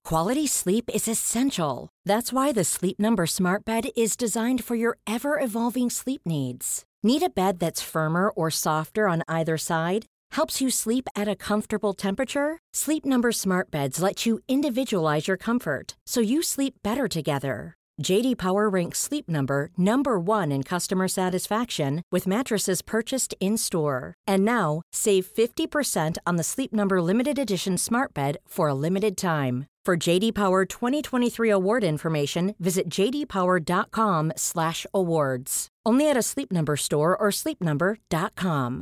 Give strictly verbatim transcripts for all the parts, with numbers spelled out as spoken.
Quality sleep is essential. That's why the Sleep Number Smart Bed is designed for your ever-evolving sleep needs. Need a bed that's firmer or softer on either side? Helps you sleep at a comfortable temperature? Sleep Number Smart Beds let you individualize your comfort, so you sleep better together. J D Power ranks Sleep Number number one in customer satisfaction with mattresses purchased in-store. And now, save fifty percent on the Sleep Number Limited Edition Smart Bed for a limited time. For J D Power twenty twenty-three award information, visit j d power dot com slash awards. Only at a Sleep Number store or sleep number dot com.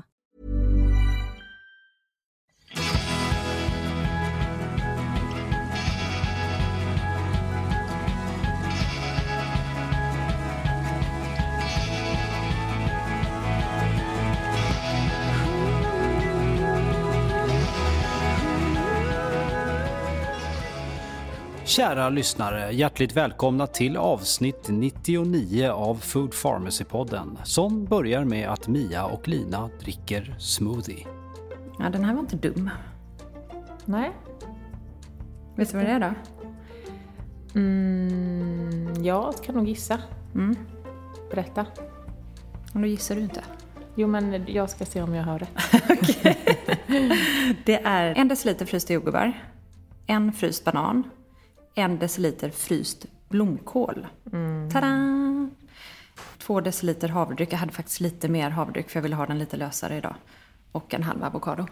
Kära lyssnare, hjärtligt välkomna till avsnitt nittionio av Food Pharmacy-podden som börjar med att Mia och Lina dricker smoothie. Ja, den här var inte dum. Nej. Vet du vad det är då? Mm, jag kan nog gissa. Mm. Berätta. Och då gissar du inte. Jo, men jag ska se om jag hör rätt. Okej. Det är en deciliter frysta jordgubbar, en fryst banan, en deciliter fryst blomkål. Mm. Tada! Två deciliter havredryck. Jag hade faktiskt lite mer havredryck för jag ville ha den lite lösare idag. Och en halv avokado.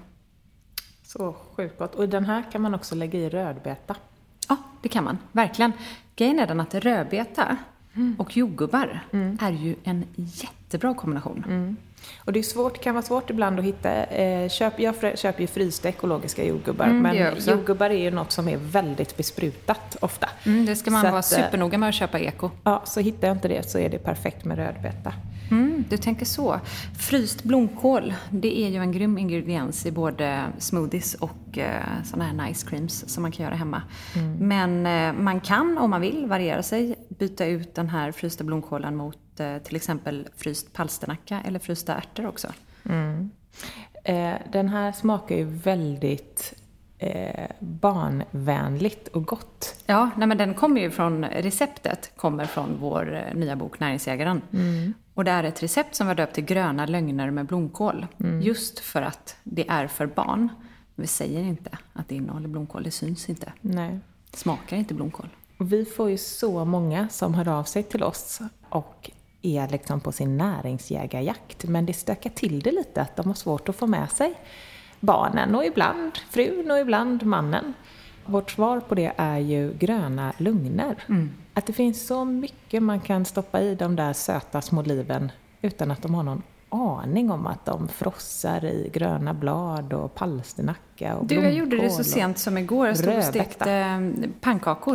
Så sjukt gott. Och den här kan man också lägga i rödbeta. Ja, det kan man. Verkligen. Grejen är den att rödbeta mm. och jordgubbar mm. är ju en jättebra kombination. Mm. Och det är svårt, kan vara svårt ibland att hitta. Eh, köp, jag köper ju frysta ekologiska jordgubbar. Mm, men jordgubbar är ju något som är väldigt besprutat ofta. Mm, det ska man så vara att, supernoga med att köpa eko. Ja, så hittar jag inte det så är det perfekt med rödbeta. Mm, du tänker så. Fryst blomkål, det är ju en grym ingrediens i både smoothies och eh, såna här nice creams som man kan göra hemma. Mm. Men eh, man kan, om man vill, variera sig, byta ut den här frysta blomkålen mot eh, till exempel fryst palsternacka eller frysta ärtor också. Mm. Eh, den här smakar ju väldigt eh, barnvänligt och gott. Ja, nej, men den kommer ju från, receptet kommer från vår eh, nya bok Näringsjägaren. Mm. Och det är ett recept som var döpt till gröna lögner med blomkål. Mm. Just för att det är för barn. Vi säger inte att det innehåller blomkål, det syns inte. Nej. Det smakar inte blomkål. Och vi får ju så många som hör av sig till oss och är liksom på sin näringsjägarjakt. Men det stökar till det lite att de har svårt att få med sig barnen och ibland frun och ibland mannen. Vårt svar på det är ju gröna lugner. Mm. Att det finns så mycket man kan stoppa i de där söta små liven utan att de har någon aning om att de frossar i gröna blad och palsternacka och blomkål. Du, jag gjorde det så sent som igår. Jag stod och stekte pannkakor.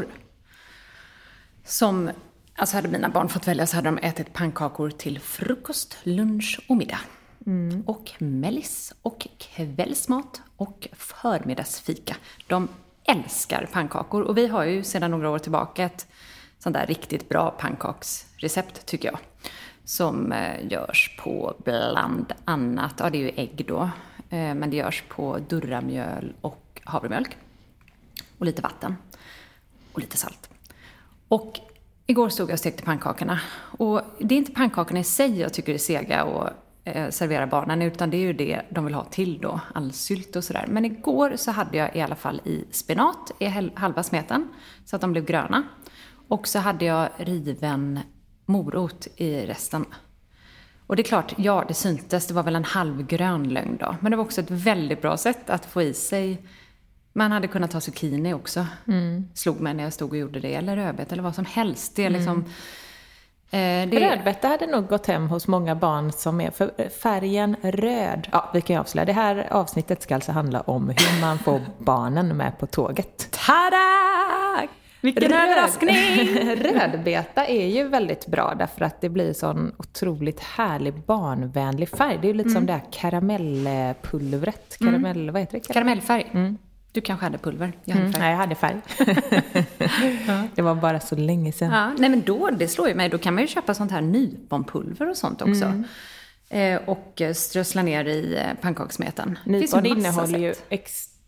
Som, alltså hade mina barn fått välja så hade de ätit pannkakor till frukost, lunch och middag. Mm. Och mellis och kvällsmat och förmiddagsfika. De älskar pannkakor och vi har ju sedan några år tillbaka ett sånt där riktigt bra pannkaksrecept tycker jag. Som eh, görs på bland annat, ja det är ju ägg då, eh, men det görs på durramjöl och havremjölk. Och lite vatten och lite salt. Och igår stod jag och stekte pannkakorna. Och det är inte pannkakorna i sig jag tycker är sega och eh, servera barnen, utan det är ju det de vill ha till då, all sylt och sådär. Men igår så hade jag i alla fall i spenat i halva smeten så att de blev gröna. Och så hade jag riven morot i resten. Och det är klart, ja det syntes, det var väl en halvgrön lögn då. Men det var också ett väldigt bra sätt att få i sig. Man hade kunnat ta zucchini också. Mm. Slog mig när jag stod och gjorde det. Eller rödbeta eller vad som helst. Det är liksom... Mm. Eh, det... Rödbeta hade nog gått hem hos många barn som är för färgen röd. Ja, vi kan ju avslöja. Det här avsnittet ska alltså handla om hur man får barnen med på tåget. Tada! Vilken Röd... överraskning! Rödbeta är ju väldigt bra därför att det blir sån otroligt härlig barnvänlig färg. Det är ju lite mm. som det här karamellpulvret. Karamell, mm. vad heter det? Karamellfärg. Mm. Du kanske hade pulver. Jag hade mm. färg. Nej, jag hade färg. Ja. Det var bara så länge sedan. Ja, nej men då, det slår ju mig. Då kan man ju köpa sånt här nyponpulver och sånt också. Mm. Eh, och strössla ner i pannkaksmeten. Nypon innehåller ju extremt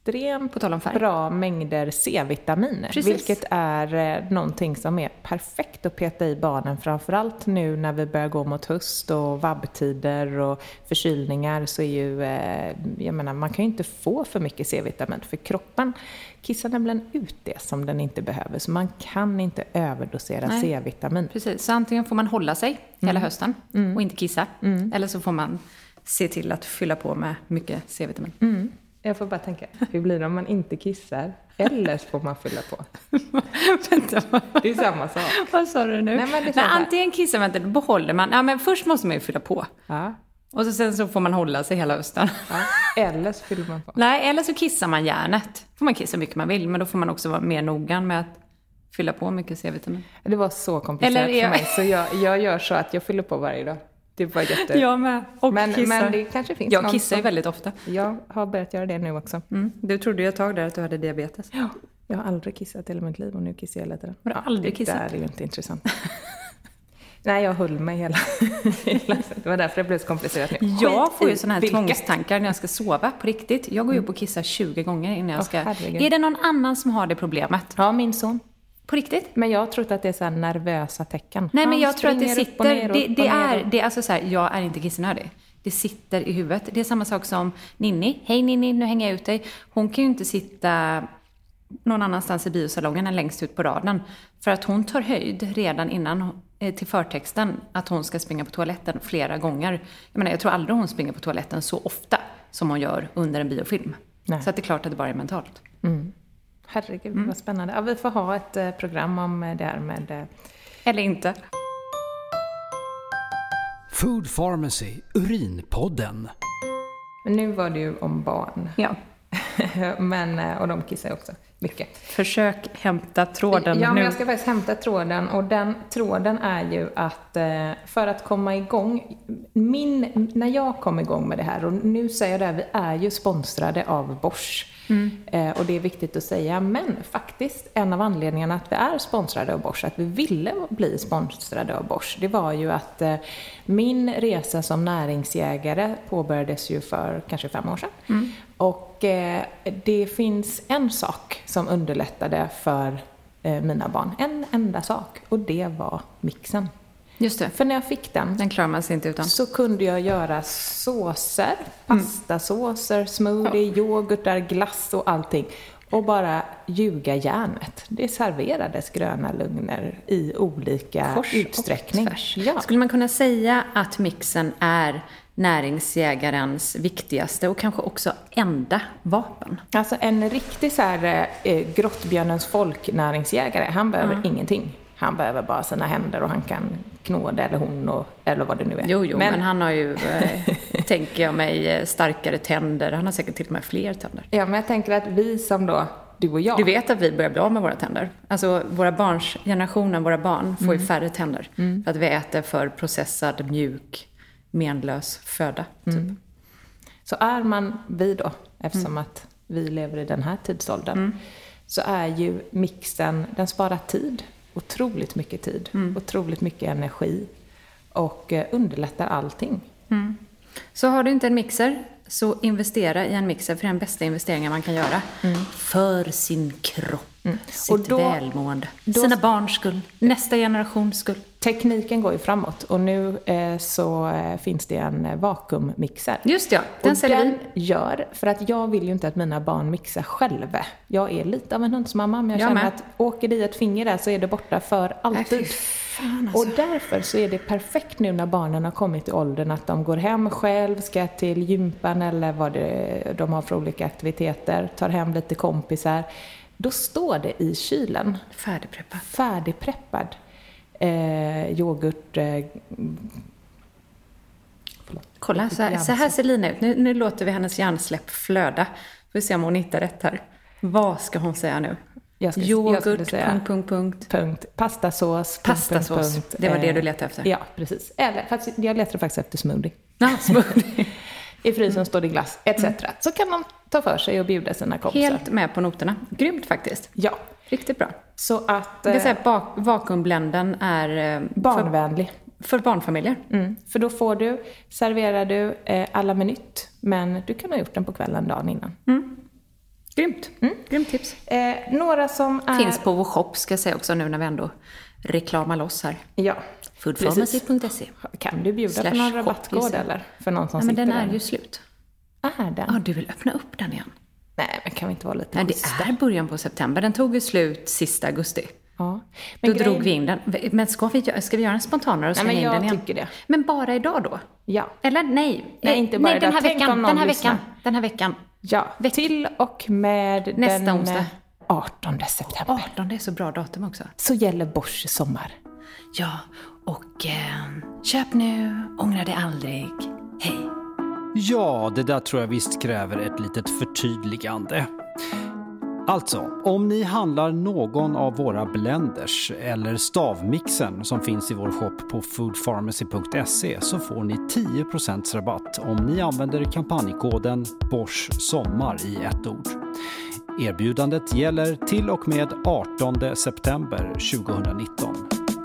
extremt På tal om färg. bra mängder C-vitamin. Precis. Vilket är eh, någonting som är perfekt att peta i barnen. Framförallt nu när vi börjar gå mot höst och vabbtider och förkylningar. Så är ju, eh, jag menar, man kan ju inte få för mycket C-vitamin. För kroppen kissar nämligen ut det som den inte behöver. Så man kan inte överdosera Nej. C-vitamin. Precis, så antingen får man hålla sig hela Mm. hösten Mm. och inte kissa. Mm. Eller så får man se till att fylla på med mycket C-vitamin. Mm. Jag får bara tänka, hur blir det om man inte kissar? Eller så får man fylla på. Vänta, vad, Det är samma sak. vad sa du nu? Nej, men det är Nej, så här. antingen kissar man inte, då behåller man. Ja, men först måste man ju fylla på. Ja. Och så, sen så får man hålla sig hela hösten. Ja. Eller så fyller man på. Nej, eller så kissar man järnet. Får man kissa mycket man vill, men då får man också vara mer noggrann med att fylla på mycket C-vitamin. Det var så komplicerat Eller är- för mig. Så jag, jag gör så att jag fyller på varje dag. Det var jätte... Jag med. Och men, kissar. men det kanske finns Jag någon kissar ju som... väldigt ofta. Jag har börjat göra det nu också. Mm. Du trodde ju ett tag där att du hade diabetes. Ja. Jag har aldrig kissat i hela mitt liv och nu kissar jag hela tiden. Har du aldrig det kissat? där är ju inte intressant. Nej, jag höll mig hela... hela det var därför det blev så komplicerat nu. Jag Skit får ju i såna här vilket. tvångstankar när jag ska sova på riktigt. Jag går ju upp och kissar tjugo gånger innan jag Åh, ska... herregud. Är det någon annan som har det problemet? Ja, min son. På riktigt? Men jag tror att det är så här nervösa tecken. Nej, men Han jag tror att det springer upp och sitter... ner och Det, upp det och ner är, och- det är alltså så här, jag är inte kissnödig. Det sitter i huvudet. Det är samma sak som Ninni. Hej Ninni, nu hänger jag ut dig. Hon kan ju inte sitta någon annanstans i biosalongen än längst ut på raden. För att hon tar höjd redan innan eh, till förtexten att hon ska springa på toaletten flera gånger. Jag menar, jag tror aldrig hon springer på toaletten så ofta som hon gör under en biofilm. Nej. Så att det är klart att det bara är mentalt. Mm. Herregud, vad spännande. Ja, vi får ha ett eh, program om eh, det här med... Eh, Eller inte. Food Pharmacy, Urinpodden. men nu var det ju om barn. Ja. men, eh, och de kissar ju också mycket. Försök hämta tråden Ja, men nu. jag ska faktiskt hämta tråden. Och den tråden är ju att eh, för att komma igång... Min, när jag kom igång med det här, och nu säger jag det här, vi är ju sponsrade av Bosch. Mm. Eh, och det är viktigt att säga. Men faktiskt, en av anledningarna att vi är sponsrade av Bosch, att vi ville bli sponsrade av Bosch, det var ju att eh, min resa som näringsjägare påbörjades ju för kanske fem år sedan. Mm. Och eh, det finns en sak som underlättade för eh, mina barn. En enda sak. Och det var mixen. Just det. För när jag fick den, Den klarar man sig inte utan. så kunde jag göra såser, pastasåser, smoothie, yoghurtar, glass och allting. Och bara ljuga järnet. Det serverades gröna lugner i olika Kors utsträckning. och tvärs. Ja. Skulle man kunna säga att mixen är näringsjägarens viktigaste och kanske också enda vapen? Alltså en riktig så här eh, grottbjörnens folknäringsjägare, han behöver Mm. ingenting. Han behöver bara sina händer och han kan knå det eller hon och, eller vad det nu är. Jo, jo, men, men han har ju, eh, tänker jag mig, starkare tänder. Han har säkert till och med fler tänder. Ja, men jag tänker att vi som då, du och jag. Du vet att vi börjar bli av med våra tänder. Alltså våra barns, generationen, våra barn får ju färre tänder. Mm. För att vi äter för processad, mjuk, menlös föda. Typ. Mm. Så är man vi då, eftersom att vi lever i den här tidsåldern, Mm. så är ju mixen, den sparar tid. Otroligt mycket tid. Mm. Otroligt mycket energi. Och eh, underlättar allting. Mm. Så har du inte en mixer, så investera i en mixer, för den bästa investeringen man kan göra. För sin kropp, sitt Och då- välmående, då- sina barns skull, nästa generations skull. Tekniken går ju framåt och nu eh, så eh, finns det en eh, vakuummixer. Just ja, den och säljer den vi. gör, för att jag vill ju inte att mina barn mixar själva. Jag är lite av en hundsmamma, men jag, Jag känner med. att åker det i ett finger där så är det borta för alltid. fy fan, alltså. Och därför så är det perfekt nu när barnen har kommit i åldern att de går hem själv, ska till gympan eller vad det, de har för olika aktiviteter, tar hem lite kompisar. Då står det i kylen, Färdigpreppad. färdigpreppad eh, yoghurt. Eh, förlåt. Kolla, så här, så här ser Lina ut. Nu, nu låter vi hennes hjärnsläpp flöda. Får vi se om hon hittar rätt här. Vad ska hon säga nu? Jag ska- jag Yoghurt, skulle säga- punkt, punkt, punkt. Punkt. Pastasås. punkt, Pastasås. punkt, punkt. Det var det Eh, du letade efter. Ja, precis. Eller, faktiskt, jag letade faktiskt efter smoothie. Ja, smoothie. I frysen står det glass, et cetera. Så kan man ta för sig och bjuda sina kompisar. Helt med på noterna. Grymt faktiskt. Ja. Riktigt bra. Så att... Jag kan Eh, säga att bak- vakuumblenden är eh, barnvänlig. för, för barnfamiljer. Mm. För då får du, serverar du eh, alla minut, men du kan ha gjort den på kvällen dagen innan. Grymt. Mm. Grymt tips. Eh, några som är... Finns på vår shop, ska jag säga också, nu när vi ändå reklamar loss här. Ja. food pharmacy punkt se. Kan du bjuda på någon rabattkod eller? För någon som Nej, men sitter den är där. ju slut. Är den? Ja, du vill öppna upp den igen. Nej, men kan vi inte vara lite Nej, det schyssta? är början på september. Den tog ju slut sista augusti. Ja. Men Då grejen... drog vi in den. Men ska vi, ska vi göra en spontanare och slänga Nej, men in den jag igen? tycker det. Men bara idag då? Ja. Eller nej? Nej, inte bara nej, den här idag. Tänk veckan. om någon Den här lyssnar. veckan. Den här veckan. Ja, Veck- till och med Nästa den onsdag. artonde september. arton, det är så bra datum också. Så gäller Bosch sommar. Ja, och eh, köp nu, ångra dig aldrig. Hej. Ja, det där tror jag visst kräver ett litet förtydligande. Alltså, om ni handlar någon av våra blenders eller stavmixen som finns i vår shop på food pharmacy punkt se så får ni tio procent rabatt om ni använder kampanjkoden Bosch sommar i ett ord. Erbjudandet gäller till och med artonde september tjugonitton.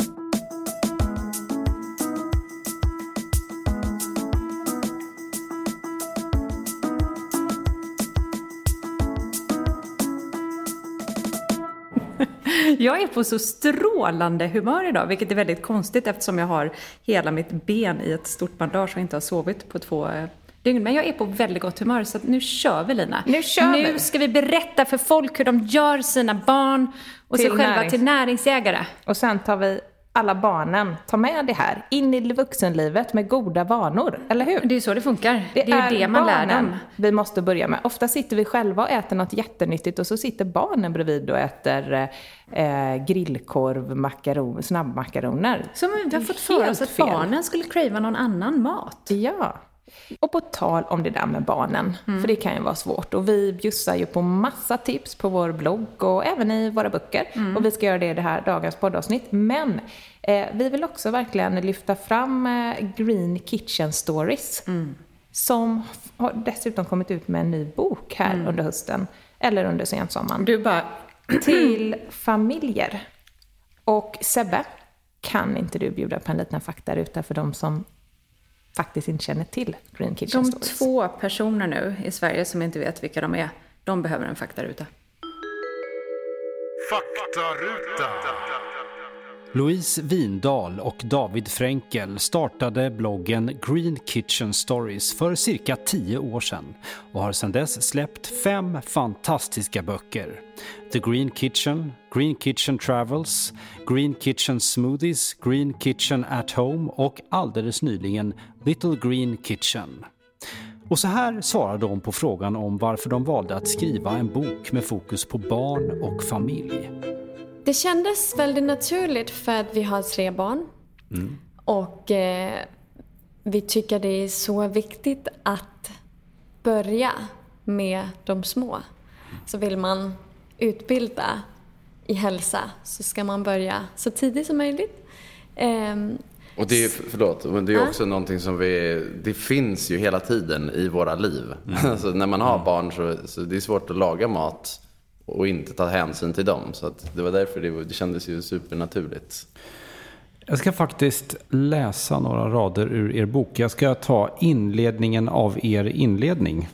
Jag är på så strålande humör idag, vilket är väldigt konstigt eftersom jag har hela mitt ben i ett stort bandage och inte har sovit på två eh, dygn. Men jag är på väldigt gott humör, så att nu kör vi, Lina. Nu kör nu vi. ska vi berätta för folk hur de gör sina barn och Till sig själva närings- till näringsägare. Och sen tar vi alla barnen, ta med det här in i vuxenlivet med goda vanor, eller hur? Det är ju så det funkar. Det, är ju det man lär dem. Vi måste börja med. Ofta sitter vi själva och äter något jättenyttigt och så sitter barnen bredvid och äter eh, grillkorv, makaron, snabbmakaroner. Så vi har fått för Helt oss att fel. barnen skulle crava någon annan mat. Ja. Och på tal om det där med barnen, mm. för det kan ju vara svårt. Och vi bjussar ju på massa tips på vår blogg och även i våra böcker. Mm. Och vi ska göra det i det här dagens poddavsnitt. Men eh, vi vill också verkligen lyfta fram eh, Green Kitchen Stories. Mm. Som har dessutom kommit ut med en ny bok här mm. under hösten. Eller under sensommaren. Du bara... Till familjer. Och Sebbe, kan inte du bjuda på en liten faktaruta för de som faktiskt inte känner till Green Kitchen De Stories? två personer nu i Sverige som inte vet vilka de är, de behöver en faktaruta. Faktaruta. Louise Windahl och David Fränkel startade bloggen Green Kitchen Stories för cirka tio år sedan och har sedan dess släppt fem fantastiska böcker. The Green Kitchen, Green Kitchen Travels, Green Kitchen Smoothies, Green Kitchen at Home och alldeles nyligen Little Green Kitchen. Och så här svarar de på frågan om varför de valde att skriva en bok med fokus på barn och familj. Det kändes väldigt naturligt för att vi har tre barn. Mm. Och eh, vi tycker det är så viktigt att börja med de små. Så vill man utbilda i hälsa så ska man börja så tidigt som möjligt. Eh, Och det är, förlåt, men det är också ah. någonting som vi, det finns ju hela tiden i våra liv. Mm. Alltså när man har mm. barn så, så det är svårt att laga mat och inte ta hänsyn till dem. Så att det var därför det, det kändes ju supernaturligt. Jag ska faktiskt läsa några rader ur er bok. Jag ska ta inledningen av er inledning.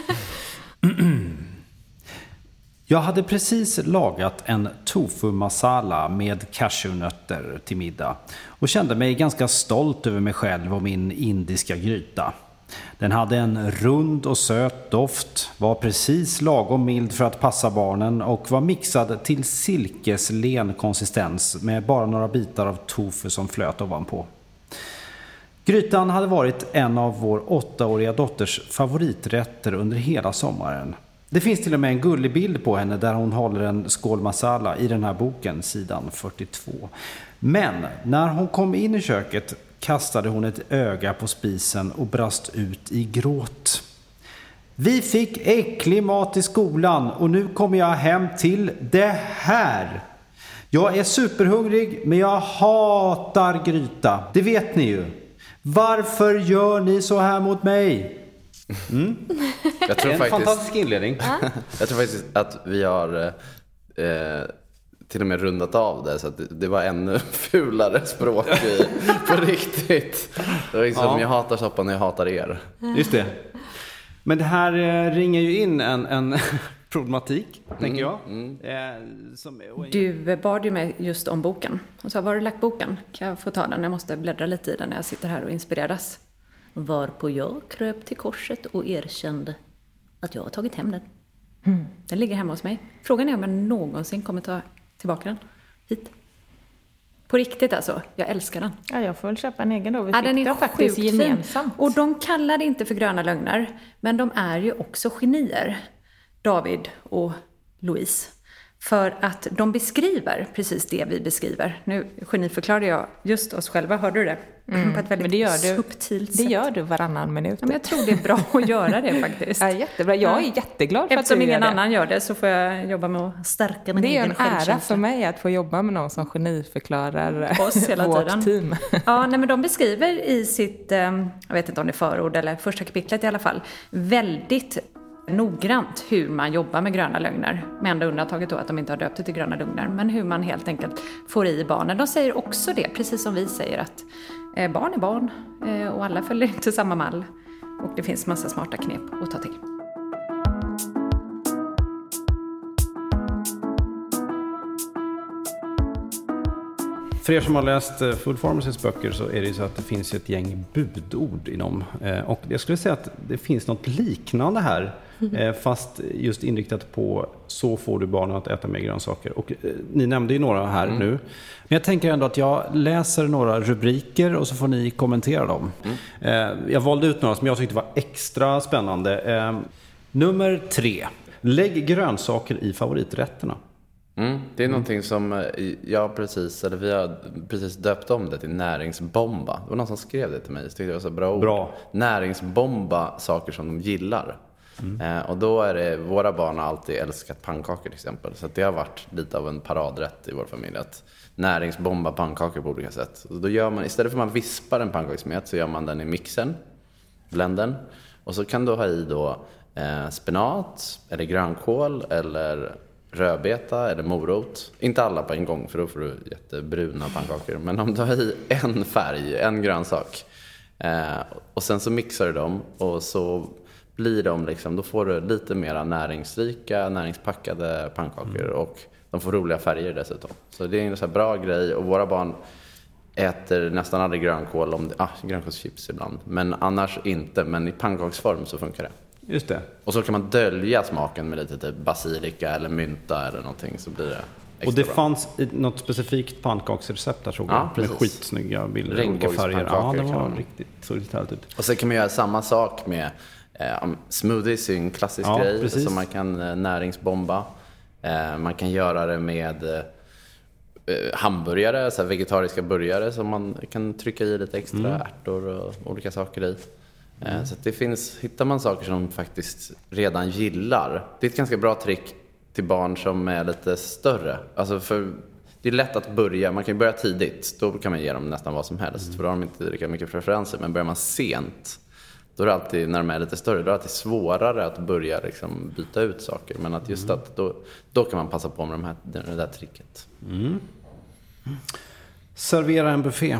Jag hade precis lagat en tofu masala med cashewnötter till middag och kände mig ganska stolt över mig själv och min indiska gryta. Den hade en rund och söt doft, var precis lagom mild för att passa barnen och var mixad till silkeslen konsistens med bara några bitar av tofu som flöt ovanpå. Grytan hade varit en av vår åttaåriga dotters favoriträtter under hela sommaren. Det finns till och med en gullig bild på henne där hon håller en skål masala i den här boken, sidan fyrtiotvå. Men när hon kom in i köket kastade hon ett öga på spisen och brast ut i gråt. Vi fick äcklig mat i skolan och nu kommer jag hem till det här. Jag är superhungrig men jag hatar gryta. Det vet ni ju. Varför gör ni så här mot mig? Mm. Jag tror en faktiskt, fantastisk inledning. Jag tror faktiskt att vi har eh, till och med rundat av det så att det, det var ännu fulare språk i, på riktigt. Det var liksom, ja. Jag hatar soppan och jag hatar er. Just det. Men det här eh, ringer ju in en, en, problematik, mm. tänker jag. Mm. Eh, som, och... Du bad ju mig just om boken. Och sa, var har du lagt boken? Kan jag få ta den? Jag måste bläddra lite i den när jag sitter här och inspireras. Varpå jag kröp till korset och erkände att jag har tagit hem den. Mm. Den ligger hemma hos mig. Frågan är om jag någonsin kommer ta tillbaka den hit. På riktigt alltså. Jag älskar den. Ja, jag får väl köpa en egen då. Vi ja, fick den är den faktiskt gemensamt. Och de kallar det inte för gröna lögner. Men de är ju också genier. David och Louise. För att de beskriver precis det vi beskriver. Nu geniförklarade jag just oss själva, hörde du det? Mm. På ett väldigt men det gör du, subtilt det sätt. gör du varannan minut. Ja, men jag tror det är bra att göra det faktiskt. Ja, jättebra. Jag är jätteglad för Eftersom att du ingen gör det. annan gör det så får jag jobba med att stärka min egen egen självkänsla. Det är en ära självkänsla. för mig att få jobba med någon som geniförklarar oss hela vårt tiden. team. Ja, nej, men de beskriver i sitt, jag vet inte om det är förord eller första kapitlet i alla fall, väldigt noggrant hur man jobbar med gröna lögner. Med enda undantaget då att de inte har döpt det till gröna lögner. Men hur man helt enkelt får i barnen. De säger också det, precis som vi säger, att eh, barn är barn. Eh, och alla följer inte samma mall. Och det finns massa smarta knep att ta till. För er som har läst Food Pharmacys böcker så är det ju så att det finns ett gäng budord i dem. Och jag skulle säga att det finns något liknande här. Mm. Fast just inriktat på så får du barnen att äta mer grönsaker. Och ni nämnde ju några här mm. nu. Men jag tänker ändå att jag läser några rubriker och så får ni kommentera dem. Mm. Jag valde ut några som jag tyckte var extra spännande. Nummer tre. Lägg grönsaker i favoriträtterna. Mm, det är mm. någonting som jag precis, eller vi har precis döpt om det till näringsbomba. Det var någon som skrev det till mig, så tyckte det var så bra ord. Bra. Näringsbomba saker som de gillar. Mm. Eh, och då är det, våra barn har alltid älskat pannkakor till exempel. Så att det har varit lite av en paradrätt i vår familj. Att näringsbomba pannkakor på olika sätt. Och då gör man, istället för att man vispar en pannkakssmet så gör man den i mixen, blenden. Och så kan du ha i då eh, spenat, eller grönkål, eller rödbeta eller morot. Inte alla på en gång för då får du jättebruna pannkakor. Men om du har i en färg, en grönsak. Eh, och sen så mixar du dem och så blir de liksom, då får du lite mer näringsrika, näringspackade pannkakor. Mm. Och de får roliga färger dessutom. Så det är en så här bra grej. Och våra barn äter nästan aldrig grönkål. Om det, ah, grönkålschips ibland. Men annars inte. Men i pannkaksform så funkar det. Just det. Och så kan man dölja smaken med lite typ basilika eller mynta eller någonting, så blir det extra Och det bra. Fanns något specifikt pannkaksrecept där, tror jag. Ja, med skitsnygga bilder. Regnbågspannkakor. Ja, det var man... riktigt så lite härligt ut. Och så kan man göra samma sak med eh, smoothies, är en klassisk ja, grej precis. som man kan eh, näringsbomba. Eh, man kan göra det med eh, hamburgare, så här vegetariska burgare som man kan trycka i lite extra mm. ärtor och olika saker i. Mm. Så att det finns, hittar man saker som de faktiskt redan gillar. Det är ett ganska bra trick till barn som är lite större. Alltså för det är lätt att börja, man kan börja tidigt. Då kan man ge dem nästan vad som helst. Mm. För då har de inte lika mycket preferenser. Men börjar man sent, då är det alltid, när de är lite större, då är det alltid svårare att börja liksom byta ut saker. Men att just mm. att då, då kan man passa på med de här, det där tricket. Mm. Servera en buffé.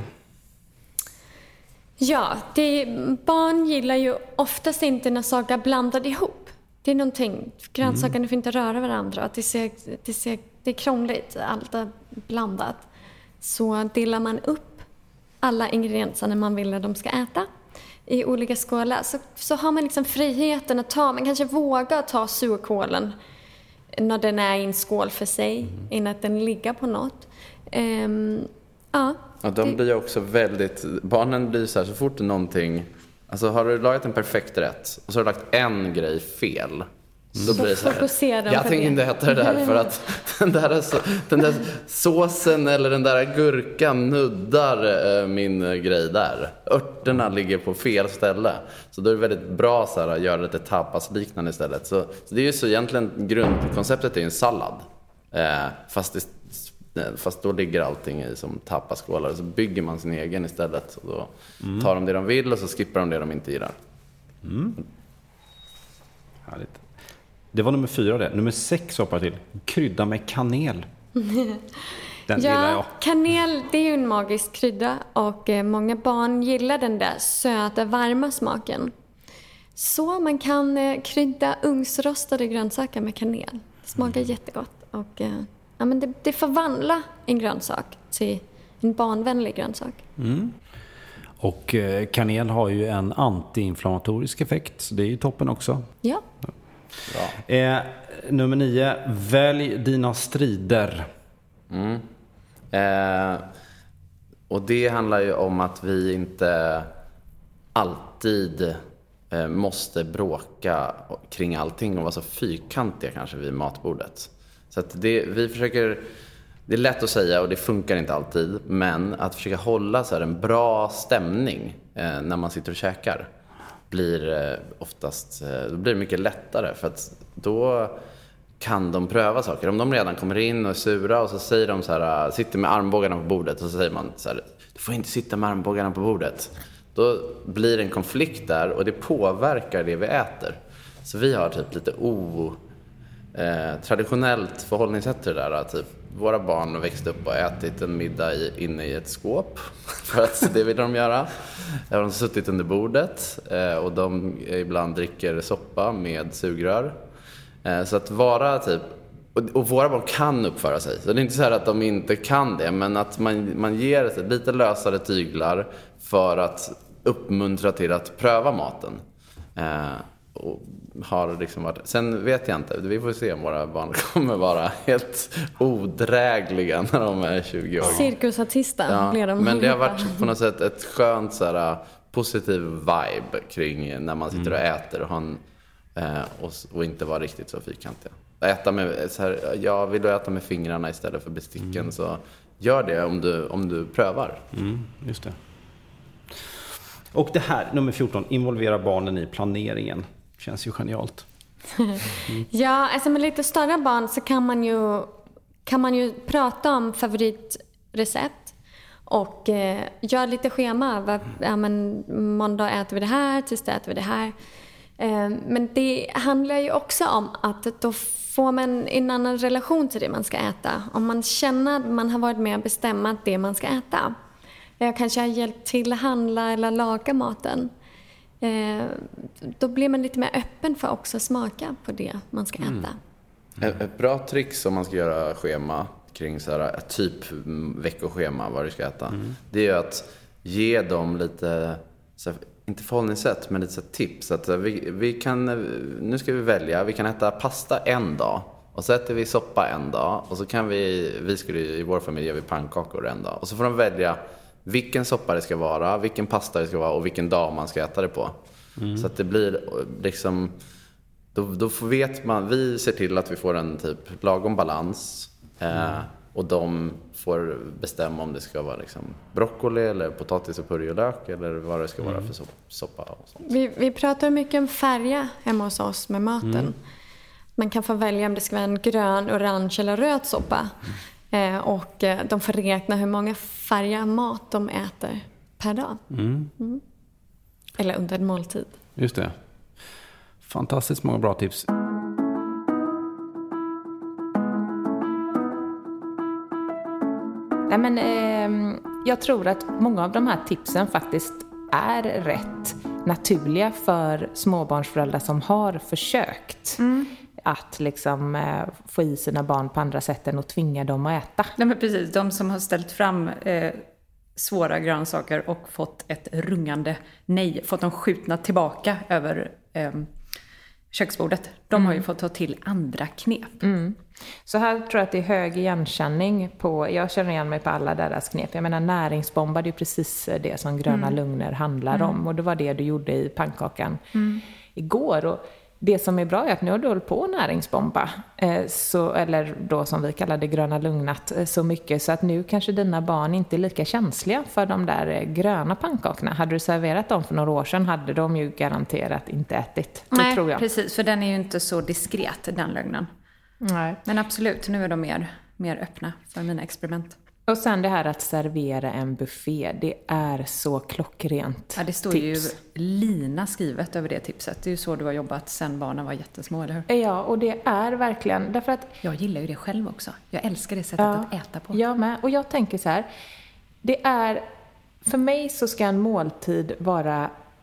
Ja, det, barn gillar ju oftast inte när saker blandade ihop. Det är någonting, grönsakerna mm. får inte röra varandra. Det, ser, det, ser, det är krångligt, allt är blandat. Så delar man upp alla ingredienser man vill att de ska äta i olika skålar. Så, så har man liksom friheten att ta, man kanske vågar ta surkålen när den är i en skål för sig, mm. innan att den ligger på något. Um, ja. Och de blir också väldigt, barnen blir så här, så fort någonting, alltså har du lagat en perfekt rätt och så har du lagt en grej fel, då blir det så här, jag tänker inte äta det där för att den där, den där såsen eller den där gurkan nuddar min grej där. Örterna ligger på fel ställe. Så då är det väldigt bra så här, att göra lite tapas-liknande istället. Så, så det är ju så egentligen, grundkonceptet är en sallad. Eh, fast det Fast då ligger allting i som tapaskålar. Så bygger man sin egen istället. Och då mm. tar de det de vill och så skippar de det de inte gillar. Mm. Härligt. Det var nummer fyra det. Nummer sex hoppar till. Krydda med kanel. Den ja, gillar jag. Kanel, det är ju en magisk krydda. Och många barn gillar den där söta, varma smaken. Så man kan eh, krydda ugnsrostade grönsaker med kanel. Det smakar jättegott. Och, eh, ja, men det, det förvandlar en grönsak till en barnvänlig grönsak. Mm. Och eh, kanel har ju en antiinflammatorisk effekt, så det är ju toppen också. Ja. Bra. Eh, nummer nio, välj dina strider. Mm. Eh, och det handlar ju om att vi inte alltid eh, måste bråka kring allting och vara så fyrkantiga kanske vid matbordet. Så att det, vi försöker, det är lätt att säga och det funkar inte alltid, men att försöka hålla så här en bra stämning eh, när man sitter och käkar blir eh, oftast eh, då blir det mycket lättare, för att då kan de pröva saker. Om de redan kommer in och är sura och så säger de så här, sitter med armbågarna på bordet, och så säger man så här, du får inte sitta med armbågarna på bordet. Då blir det en konflikt där och det påverkar det vi äter. Så vi har typ lite o eh, traditionellt förhållningssätt till det där. Typ, våra barn har växt upp och ätit en middag i, inne i ett skåp. För att det vill de göra. De har suttit under bordet eh, och de ibland dricker soppa med sugrör. Eh, så att vara typ... Och, och våra barn kan uppföra sig. Så det är inte så här att de inte kan det. Men att man, man ger lite lösare tyglar för att uppmuntra till att pröva maten. Eh, och har liksom varit... Sen vet jag inte. Vi får se om våra barn kommer vara helt odrägliga när de är tjugo år. Cirkusartisten ja, blir de. Men det har varit på något sätt ett skönt så här, positiv vibe kring när man sitter och äter och, han, eh, och, och inte vara riktigt så fyrkantiga. Äta med, så här, ja, vill du äta med fingrarna istället för besticken, mm. så gör det om du, om du prövar. Mm, just det. Och det här, nummer fjorton, involvera barnen i planeringen. Känns ju genialt. Mm. Ja, alltså med lite större barn så kan man ju, kan man ju prata om favoritrecept och eh, göra lite schema. Var, ja, men måndag äter vi det här, tisdag äter vi det här. Eh, men det handlar ju också om att då får man en annan relation till det man ska äta. Om man känner att man har varit med och bestämt det man ska äta. Jag kanske har hjälpt till att handla eller laga maten. Eh, då blir man lite mer öppen för också smaka på det man ska äta. Mm. Ett bra trick om man ska göra schema kring så här, typ veckoschema vad du ska äta. Mm. Det är att ge dem lite, så här, inte förhållningssätt, men lite så här, tips. Att vi, vi kan, nu ska vi välja, vi kan äta pasta en dag. Och så äter vi soppa en dag. Och så kan vi, vi skulle, i vår familj gör vi pannkakor en dag. Och så får de välja vilken soppa det ska vara, vilken pasta det ska vara och vilken dag man ska äta det på. Mm. Så att det blir liksom, då, då vet man, vi ser till att vi får en typ lagom balans. Eh, mm. Och de får bestämma om det ska vara liksom broccoli eller potatis och purjolök eller vad det ska vara mm. för soppa och sånt. Vi, vi pratar mycket om färger hemma hos oss med maten. Mm. Man kan få välja om det ska vara en grön, orange eller röd soppa. Mm. Eh, och eh, de får räkna hur många färger mat de äter per dag. Mm. Mm. Eller under en måltid. Just det. Fantastiskt många bra tips. Nej, men, eh, jag tror att många av de här tipsen faktiskt är rätt naturliga för småbarnsföräldrar som har försökt mm. att liksom, eh, få i sina barn på andra sätt än att tvinga dem att äta. Nej, men precis, de som har ställt fram eh, svåra grönsaker och fått ett rungande nej, fått dem skjutna tillbaka över eh, köksbordet. De mm. har ju fått ta till andra knep. Mm. Så här tror jag att det är hög igenkänning på, jag känner igen mig på alla deras knep. Jag menar näringsbomba, det är precis det som gröna mm. lugner handlar mm. om. Och det var det du gjorde i pannkakan mm. igår. Och det som är bra är att nu har du hållit på näringsbomba. Eh, så, eller då som vi kallar det gröna lugnat eh, så mycket. Så att nu kanske dina barn inte är lika känsliga för de där eh, gröna pannkakorna. Hade du serverat dem för några år sedan hade de ju garanterat inte ätit. Det Nej, tror jag. Precis. För den är ju inte så diskret, den lögnen. Nej. Men absolut, nu är de mer, mer öppna för mina experiment. Och sen det här att servera en buffé, det är så klockrent. Ja, det står tips. Ju Lina skrivet över det tipset. Det är ju så du har jobbat sedan barnen var jättesmå, eller hur? Ja, och det är verkligen, därför att... Jag gillar ju det själv också. Jag älskar det sättet ja, att äta på. Jag med, och jag tänker så här, det är, för mig så ska en måltid vara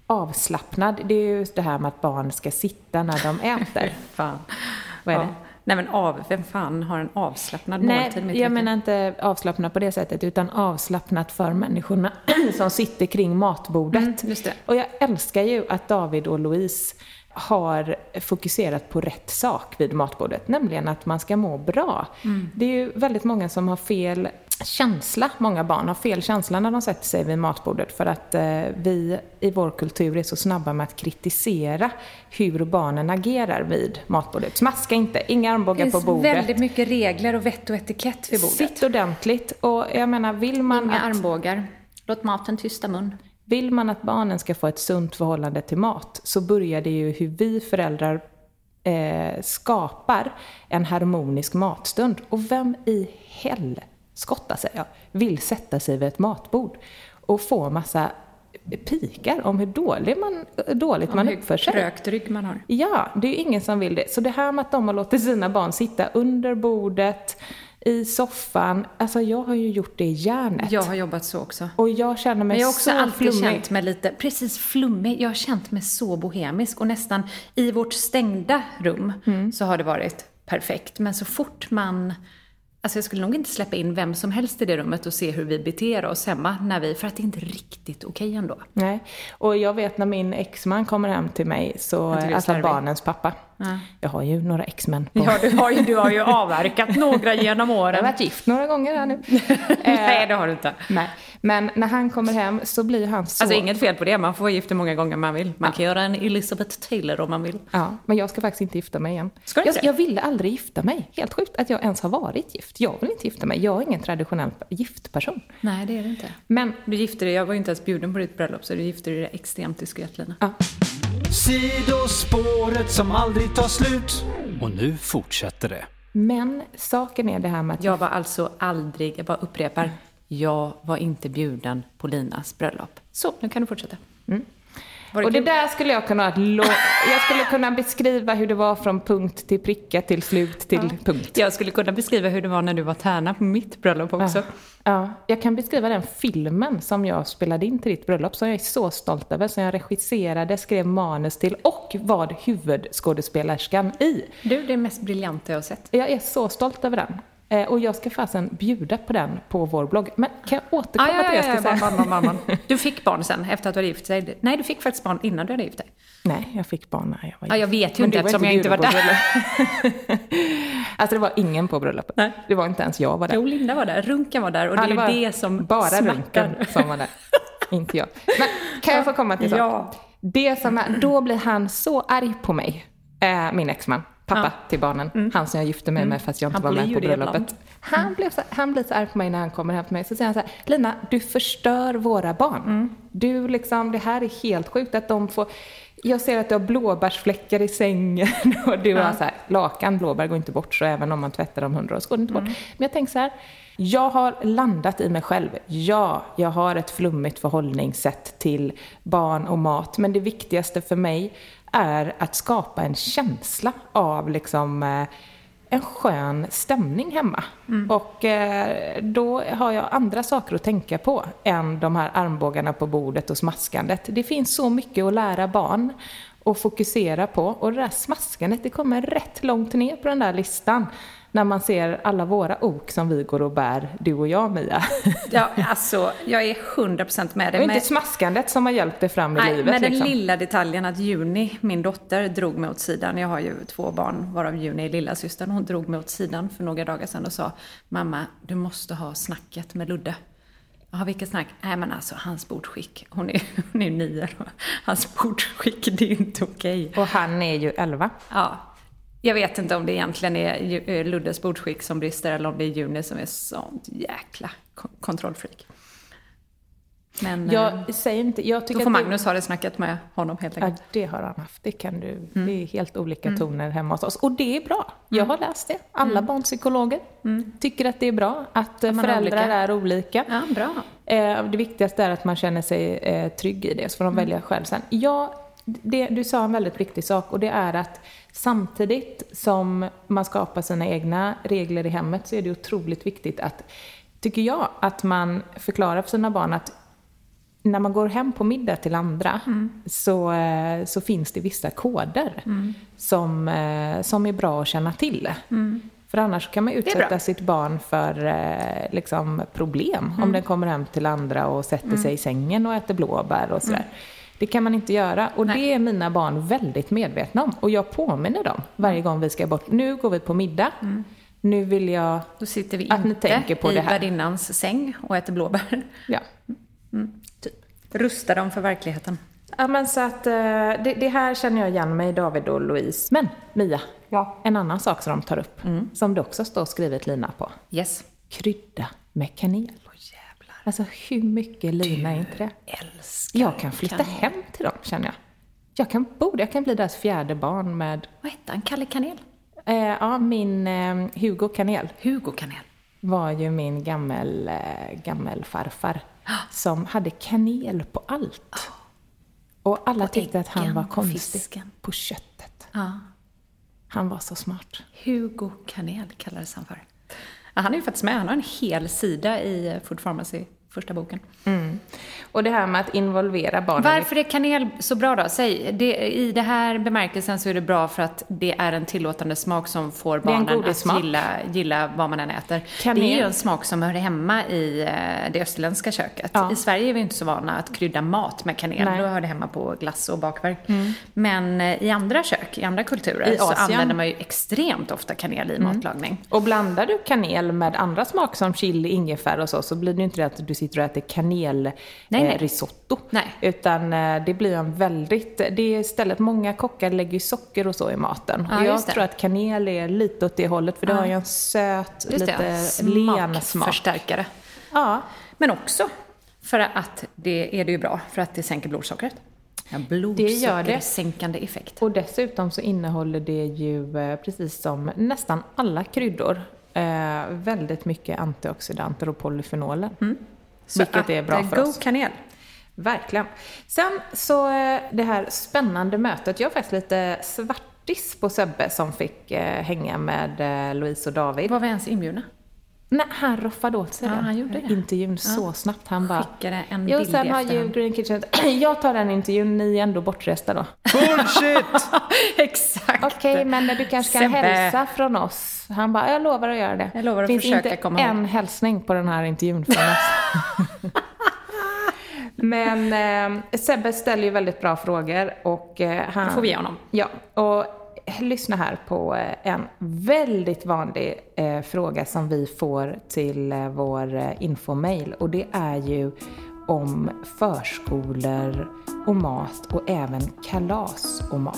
avslappnad. Det är ju det här med att barn ska sitta när de äter. Fan. Vad är Ja. det? Nej men av, vem fan har en avslappnad Nej, måltid? jag menar inte avslappnat på det sättet, utan avslappnat för människorna som sitter kring matbordet. Mm, just det. Och jag älskar ju att David och Louise har fokuserat på rätt sak vid matbordet, nämligen att man ska må bra. Mm. Det är ju väldigt många som har fel känsla, många barn har fel känsla när de sätter sig vid matbordet, för att eh, vi i vår kultur är så snabba med att kritisera hur barnen agerar vid matbordet. Smaska inte, inga armbågar på bordet. Det finns väldigt mycket regler och vett och etikett vid bordet. Sitt ordentligt, och jag menar, vill man Inga att... armbågar, låt maten tysta mun. Vill man att barnen ska få ett sunt förhållande till mat, så börjar det ju hur vi föräldrar eh, skapar en harmonisk matstund. Och vem i hell skottar sig, ja, vill sätta sig vid ett matbord och få massa pikar om hur dålig man, dåligt om man hur uppför sig. Krökt rygg man har. Ja, det är ju ingen som vill det. Så det här med att de har låtit sina barn sitta under bordet, i soffan. Alltså jag har ju gjort det i järnet. Jag har jobbat så också. Och jag känner mig Men jag har också så alltid flummig. känt mig lite, precis flummig. Jag har känt mig så bohemisk. Och nästan i vårt stängda rum mm. så har det varit perfekt. Men så fort man... Alltså jag skulle nog inte släppa in vem som helst i det rummet och se hur vi beter oss hemma. När vi, för att det är inte riktigt okej ändå. Nej, och jag vet när min exman kommer hem till mig, så alltså barnens pappa. Ja. Jag har ju några exmän på. Ja, du har ju, du har ju avverkat några genom åren. Jag har varit gift några gånger här nu. Nej, det har du inte. Nej. Men när han kommer hem så blir han så... Alltså inget fel på det, man får vara gift hur många gånger man vill. Man ja. kan göra en Elizabeth Taylor om man vill. Ja, men jag ska faktiskt inte gifta mig igen. Ska du inte? Jag, jag ville aldrig gifta mig. Helt sjukt att jag ens har varit gift. Jag vill inte gifta mig. Jag är ingen traditionell gift person. Nej, det är det inte. Men du gifte dig, jag var ju inte ens bjuden på ditt bröllop, så du gifte dig extremt diskret, Lina. Ja. Sidospåret som aldrig tar slut. Och nu fortsätter det. Men saken är det här med att... Jag var alltså aldrig, jag bara upprepar, jag var inte bjuden på Linas bröllop. Så, nu kan du fortsätta. Mm. Det och det kul? där skulle jag kunna... Jag skulle kunna beskriva hur det var från punkt till pricka till slut till ja. punkt. Jag skulle kunna beskriva hur det var när du var tärna på mitt bröllop också. Ja. Ja, jag kan beskriva den filmen som jag spelade in till ditt bröllop, som jag är så stolt över, som jag regisserade, skrev manus till och var huvudskådespelerskan i. Du, det är mest briljanta jag har sett. Jag är så stolt över den. Och jag ska fasen bjuda på den på vår blogg. Men kan jag återkomma ah, ja, till det jag ska ja, säga? Barn, barn, barn, barn. Du fick barn sen efter att du hade gift dig? Nej, du fick faktiskt barn innan du hade gift dig. Nej, jag fick barn när jag var gift. Ja, jag vet ju men inte eftersom jag inte var där. Alltså det var ingen på bröllopet. Nej. Det var inte ens jag var där. Jo, Linda var där. Runken var där. Och ja, det är ju det som bara smärtar. Runken som var där. Inte jag. Men kan jag få komma till så? Ja. Det som är, då blir han så arg på mig. Äh, min exman. Pappa ja. till barnen. Mm. Han som jag gifte mig med fast jag inte han var med på bröllopet. Mm. Han, blev så, han blir så arg på mig när han kommer hem till mig. Så säger han så här: Lina, du förstör våra barn. Mm. Du liksom, det här är helt sjukt att de får... Jag ser att du har blåbärsfläckar i sängen. Och du ja. har så här, lakan, blåbär går inte bort. Så även om man tvättar dem hundra år så går det inte mm. bort. Men jag tänker så här: jag har landat i mig själv. Ja, jag har ett flummigt förhållningssätt till barn och mat. Men det viktigaste för mig är att skapa en känsla av liksom eh, en skön stämning hemma. Mm. Och eh, då har jag andra saker att tänka på än de här armbågarna på bordet och smaskandet. Det finns så mycket att lära barn och fokusera på. Och det där smaskandet, det kommer rätt långt ner på den där listan. När man ser alla våra ok som vi går och bär, du och jag, Mia. Ja, alltså, jag är hundra procent med dig. Det är inte smaskandet som har hjälpt dig fram i Nej, livet. Men den liksom. lilla detaljen att Juni, min dotter, drog mig åt sidan. Jag har ju två barn, varav Juni är lilla systern. Hon drog mig åt sidan för några dagar sedan och sa: mamma, du måste ha snacket med Ludde. Ja, vilket snack? Nej, men alltså, hans bordskick. Hon är, hon är nio. Hans bordskick, det är inte okej. Och han är ju elva. Ja. Jag vet inte om det egentligen är Luddes bordskick som brister eller om det är Juni som är sånt jäkla kontrollfreak. Men jag säger inte, jag tycker då får att Magnus det, ha det snacket med honom helt enkelt. Ja, det har han haft. Det kan du. Mm. Det är helt olika toner mm. hemma hos oss. Och det är bra. Jag har läst det. Alla mm. barnpsykologer mm. tycker att det är bra att föräldrar olika. är olika. Ja, bra. Det viktigaste är att man känner sig trygg i det. Så får de mm. välja själv sen. Ja, det, du sa en väldigt viktig sak, och det är att samtidigt som man skapar sina egna regler i hemmet så är det otroligt viktigt att, tycker jag, att man förklarar för sina barn att när man går hem på middag till andra mm. så, så finns det vissa koder mm. som, som är bra att känna till. Mm. För annars kan man utsätta sitt barn för liksom, problem mm. om den kommer hem till andra och sätter mm. sig i sängen och äter blåbär och sådär. Mm. Det kan man inte göra. Och Nej. Det är mina barn väldigt medvetna om. Och jag påminner dem varje gång vi ska bort. Nu går vi på middag. Mm. Nu vill jag Då sitter vi att ni tänker på i det här. värdinnans säng och äter blåbär. Ja. Mm. Typ. Rusta dem för verkligheten. Ja, men så att det, det här känner jag igen mig, David och Louise. Men Mia, ja. En annan sak som de tar upp. Mm. Som det också står skrivet lina på. Yes. Krydda med kanel. Alltså hur mycket lina är inte det? Älskar jag kan flytta kanel. Hem till dem, känner jag. Jag kan bo, jag kan bli deras fjärde barn med... Vad heter han? Kalle Kanel? Eh, ja, min eh, Hugo Kanel. Hugo Kanel. Var ju min gammel, eh, gammel farfar. Som hade kanel på allt. Oh. Och alla på tyckte äggen, att han var konstig. Fisken. På köttet. Ja. Han var så smart. Hugo Kanel kallades han för. Ja, han är ju faktiskt med. Han har en hel sida i Food Pharmacy, första boken. Mm. Och det här med att involvera barnen. Varför är kanel så bra då? Säg, det, i det här bemärkelsen så är det bra för att det är en tillåtande smak som får barnen att gilla, gilla vad man än äter. Kanel. Det är ju en smak som hör hemma i det österländska köket. Ja. I Sverige är vi inte så vana att krydda mat med kanel. Nej. Då hör det hemma på glass och bakverk. Mm. Men i andra kök, i andra kulturer I så Asien. Använder man ju extremt ofta kanel i mm. matlagning. Och blandar du kanel med andra smak som chili, ingefära och så, så blir det inte det att du sitter och äter kanel nej, nej. risotto. Nej. Utan det blir en väldigt... Det är istället många kockar lägger ju socker och så i maten. Ja, och jag tror att kanel är lite åt det hållet. För det ja. Har ju en söt, just lite det, len smak. Förstärkare. Ja. Men också för att det är det ju bra. För att det sänker blodsockret. Ja, blodsockersänkande effekt. Och dessutom så innehåller det ju, precis som nästan alla kryddor, eh, väldigt mycket antioxidanter och polyfenoler. Mm. Vilket är bra för oss. Kanel. Verkligen. Sen så det här spännande mötet. Jag var faktiskt lite svartis på Sebbe som fick eh, hänga med eh, Louise och David. Var vi ens inbjudna? Nej, han roffade åt sig ja, den. Han gjorde det. Intervjun ja. Så snabbt. Han bara... Skickade en jo, bild sen har ju Green Kitchen... jag tar den intervjun, ni är ändå bortresta då. Bullshit! Exakt. Okej, okay, men du kanske kan Sebbe. Hälsa från oss. Han bara, jag lovar att göra det. Jag lovar att finns försöka inte komma en ihåg. Hälsning på den här intervjun från oss. Men eh, Sebbe ställer ju väldigt bra frågor. Och eh, han... Då får vi ge honom. Ja, och lyssna här på en väldigt vanlig eh, fråga som vi får till eh, vår eh, infomail. Och det är ju om förskolor och mat och även kalas och mat.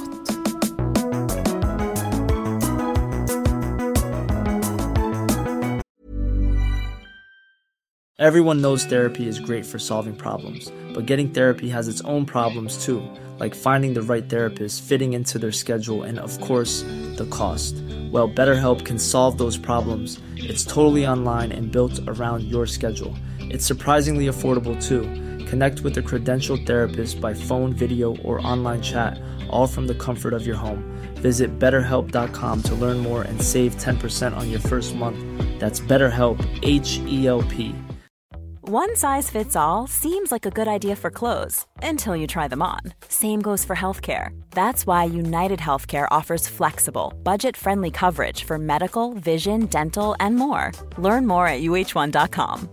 Everyone knows therapy is great for solving problems, but getting therapy has its own problems too, like finding the right therapist, fitting into their schedule, and of course, the cost. Well, BetterHelp can solve those problems. It's totally online and built around your schedule. It's surprisingly affordable too. Connect with a credentialed therapist by phone, video, or online chat, all from the comfort of your home. Visit better help dot com to learn more and save ten percent on your first month. That's BetterHelp, H E L P. One size fits all seems like a good idea for clothes until you try them on. Same goes for healthcare. That's why United Healthcare offers flexible, budget-friendly coverage for medical, vision, dental, and more. Learn more at U H one dot com.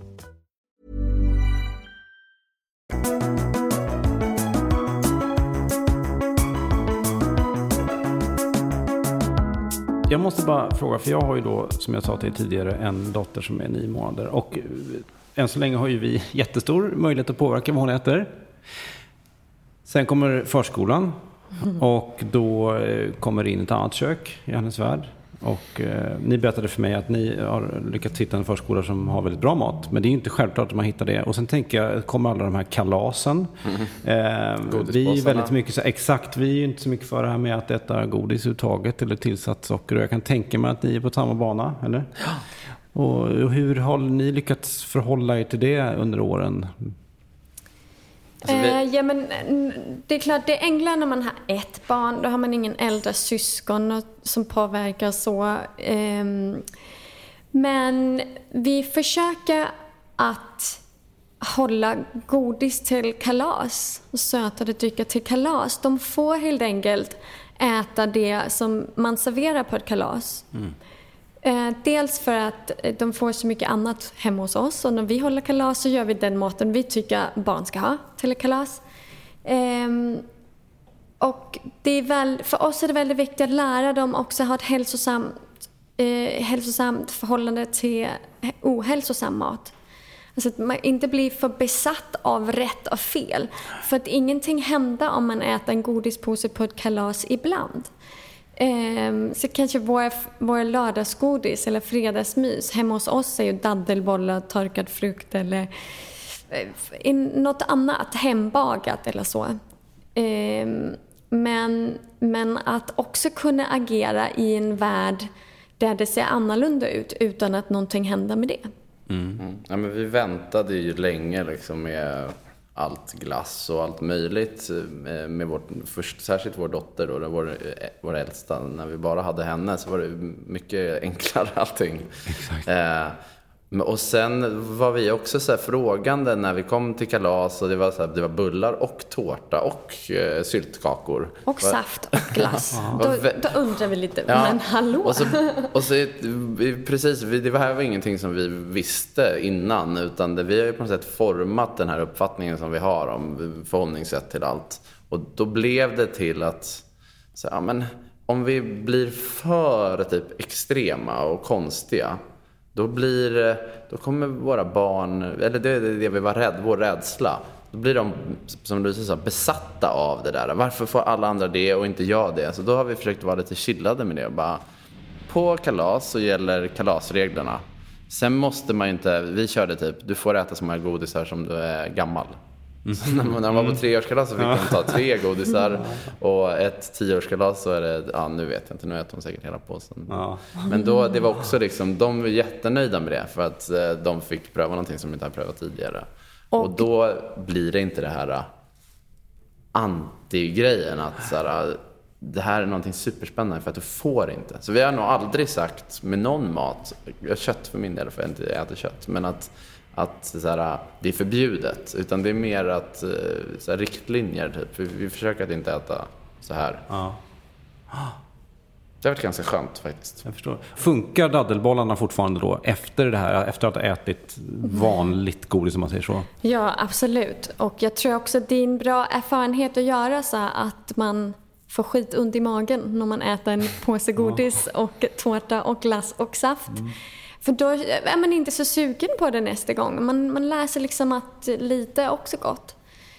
Jag måste bara fråga, för jag har ju då, som jag sa till tidigare, en dotter som är nio månader. Och än så länge har ju vi jättestor möjlighet att påverka vad hon äter. Sen kommer förskolan. Och då kommer det in ett annat kök i hennes värld. Och eh, ni berättade för mig att ni har lyckats hitta en förskola som har väldigt bra mat. Men det är ju inte självklart att man hittar det. Och sen tänker jag, kommer alla de här kalasen. Mm. Eh, vi är väldigt mycket så, exakt, vi är ju inte så mycket för det här med att äta godis uttaget eller tillsatt socker. Och jag kan tänka mig att ni är på samma bana, eller? Ja. Och hur har ni lyckats förhålla er till det under åren? Alltså vi... eh, ja, men det är klart, det är enklare när man har ett barn. Då har man ingen äldre syskon som påverkar så. Eh, men vi försöker att hålla godis till kalas och sötade drycker till kalas. De får helt enkelt äta det som man serverar på ett kalas. Mm. Eh, dels för att de får så mycket annat hemma hos oss, och när vi håller kalas så gör vi den maten vi tycker barn ska ha till ett kalas. Eh, och det är väl, för oss är det väldigt viktigt att lära dem också ha ett hälsosamt, eh, hälsosamt förhållande till ohälsosam mat. Alltså att man inte blir för besatt av rätt och fel. För att ingenting händer om man äter en godispåse på ett kalas ibland. Ehm, så kanske våra, våra lördagsgodis eller fredagsmys hemma hos oss är ju daddelbollar, torkad frukt eller eh, något annat hembagat eller så. Ehm, men, men att också kunna agera i en värld där det ser annorlunda ut utan att någonting händer med det. Mm. Mm. Ja, men vi väntade ju länge liksom med allt glass och allt möjligt med vårt, först, särskilt vår dotter då, vår, vår äldsta. När vi bara hade henne så var det mycket enklare allting. Exakt. Eh, och sen var vi också så här frågande när vi kom till kalas, och det var, så här, det var bullar och tårta och eh, syltkakor. Och var... saft och glass. då, då undrar vi lite, ja. Men hallå? Och så, och så precis, det var här var ingenting som vi visste innan, utan det, vi har ju på något sätt format den här uppfattningen som vi har om förhållningssätt till allt. Och då blev det till att, så, ja, men, om vi blir för typ extrema och konstiga, Då blir då kommer våra barn, eller det är det vi var rädd, vår rädsla. Då blir de, som du sa, besatta av det där. Varför får alla andra det och inte jag det? Så då har vi försökt vara lite chillade med det. Bara, på kalas så gäller kalasreglerna. Sen måste man ju inte, vi körde typ, du får äta så många godisar som du är gammal. Mm. Så när man, när man var på treårskalas så fick man ta tre godisar, och ett tioårskalas så är det, ja nu vet jag inte, nu äter de säkert hela påsen. Ja. Men då, det var också liksom, de var jättenöjda med det för att de fick pröva någonting som de inte hade prövat tidigare. Och, och då blir det inte det här anti-grejen att så här, det här är någonting superspännande för att du får inte. Så vi har nog aldrig sagt med någon mat, kött för min del för jag inte äter kött, men att att så här, det är förbjudet, utan det är mer att så här, riktlinjer typ. Vi, vi försöker att inte äta så här. Ja. Det har varit ganska skönt faktiskt. Jag förstår. Funkar daddelbollarna fortfarande då efter det här, efter att ha ätit vanligt godis, som man säger så? Ja, absolut. Och jag tror också att det är en bra erfarenhet att göra så att man får skit ont i magen när man äter en påse godis och tårta och glass och saft. Mm. För då är man inte så sugen på det nästa gång. Man, man lär sig liksom att lite är också gott.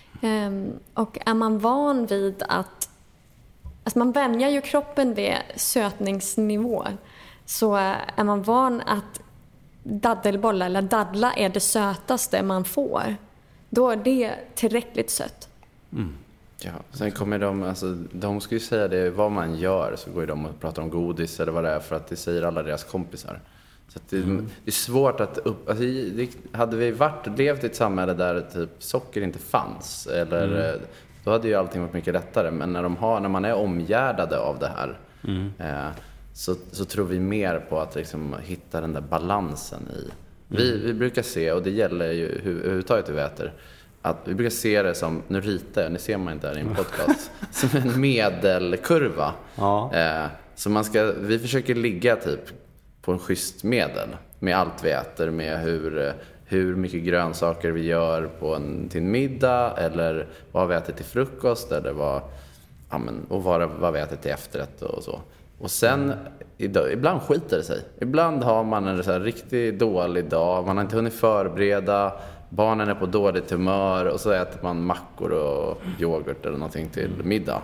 Um, och är man van vid att... Alltså man vänjer ju kroppen vid sötningsnivå. Så är man van att daddelbollar eller dadla är det sötaste man får. Då är det tillräckligt sött. Mm. Ja, sen kommer de, alltså, de ska ju säga det, vad man gör så går ju de och pratar om godis eller vad det är, för att det säger alla deras kompisar. Så att det, mm. det är svårt att upp, alltså, det, hade vi varit, levt i ett samhälle där typ socker inte fanns eller mm. då hade ju allting varit mycket lättare, men när de har, när man är omgärdade av det här mm. eh, så, så tror vi mer på att liksom hitta den där balansen i. Mm. Vi, vi brukar se, och det gäller ju hur överhuvudtaget vi äter, att vi brukar se det som, nu ritar jag, nu ser man inte här i en podcast, som en medelkurva. Ja. Eh, så man ska, vi försöker ligga typ på en schysst medel med allt vi äter, med hur, hur mycket grönsaker vi gör på en, till en middag, eller vad vi äter till frukost, eller vad, ja, men, och vad, vad vi äter till efterrätt och så. Och sen, ibland skiter det sig. Ibland har man en så här riktigt dålig dag, man har inte hunnit förbereda, barnen är på dåligt humör, och så äter man mackor och yoghurt eller någonting till middag.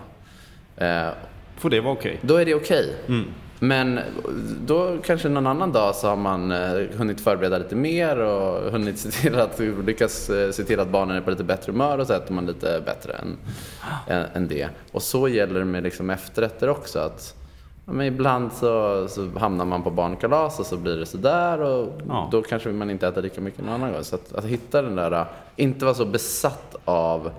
Eh, Får det vara okej? Då är det okej. Mm. Men då kanske någon annan dag så har man hunnit förbereda lite mer och hunnit se till att lyckas se till att barnen är på lite bättre humör, och så äter man lite bättre än, än, än det. Och så gäller det med liksom efterrätter också, att ja, men ibland så, så hamnar man på barnkalas och så blir det så där, och ja. Då kanske man inte äter lika mycket någon annan gång. Så att, att hitta den där, inte vara så besatt av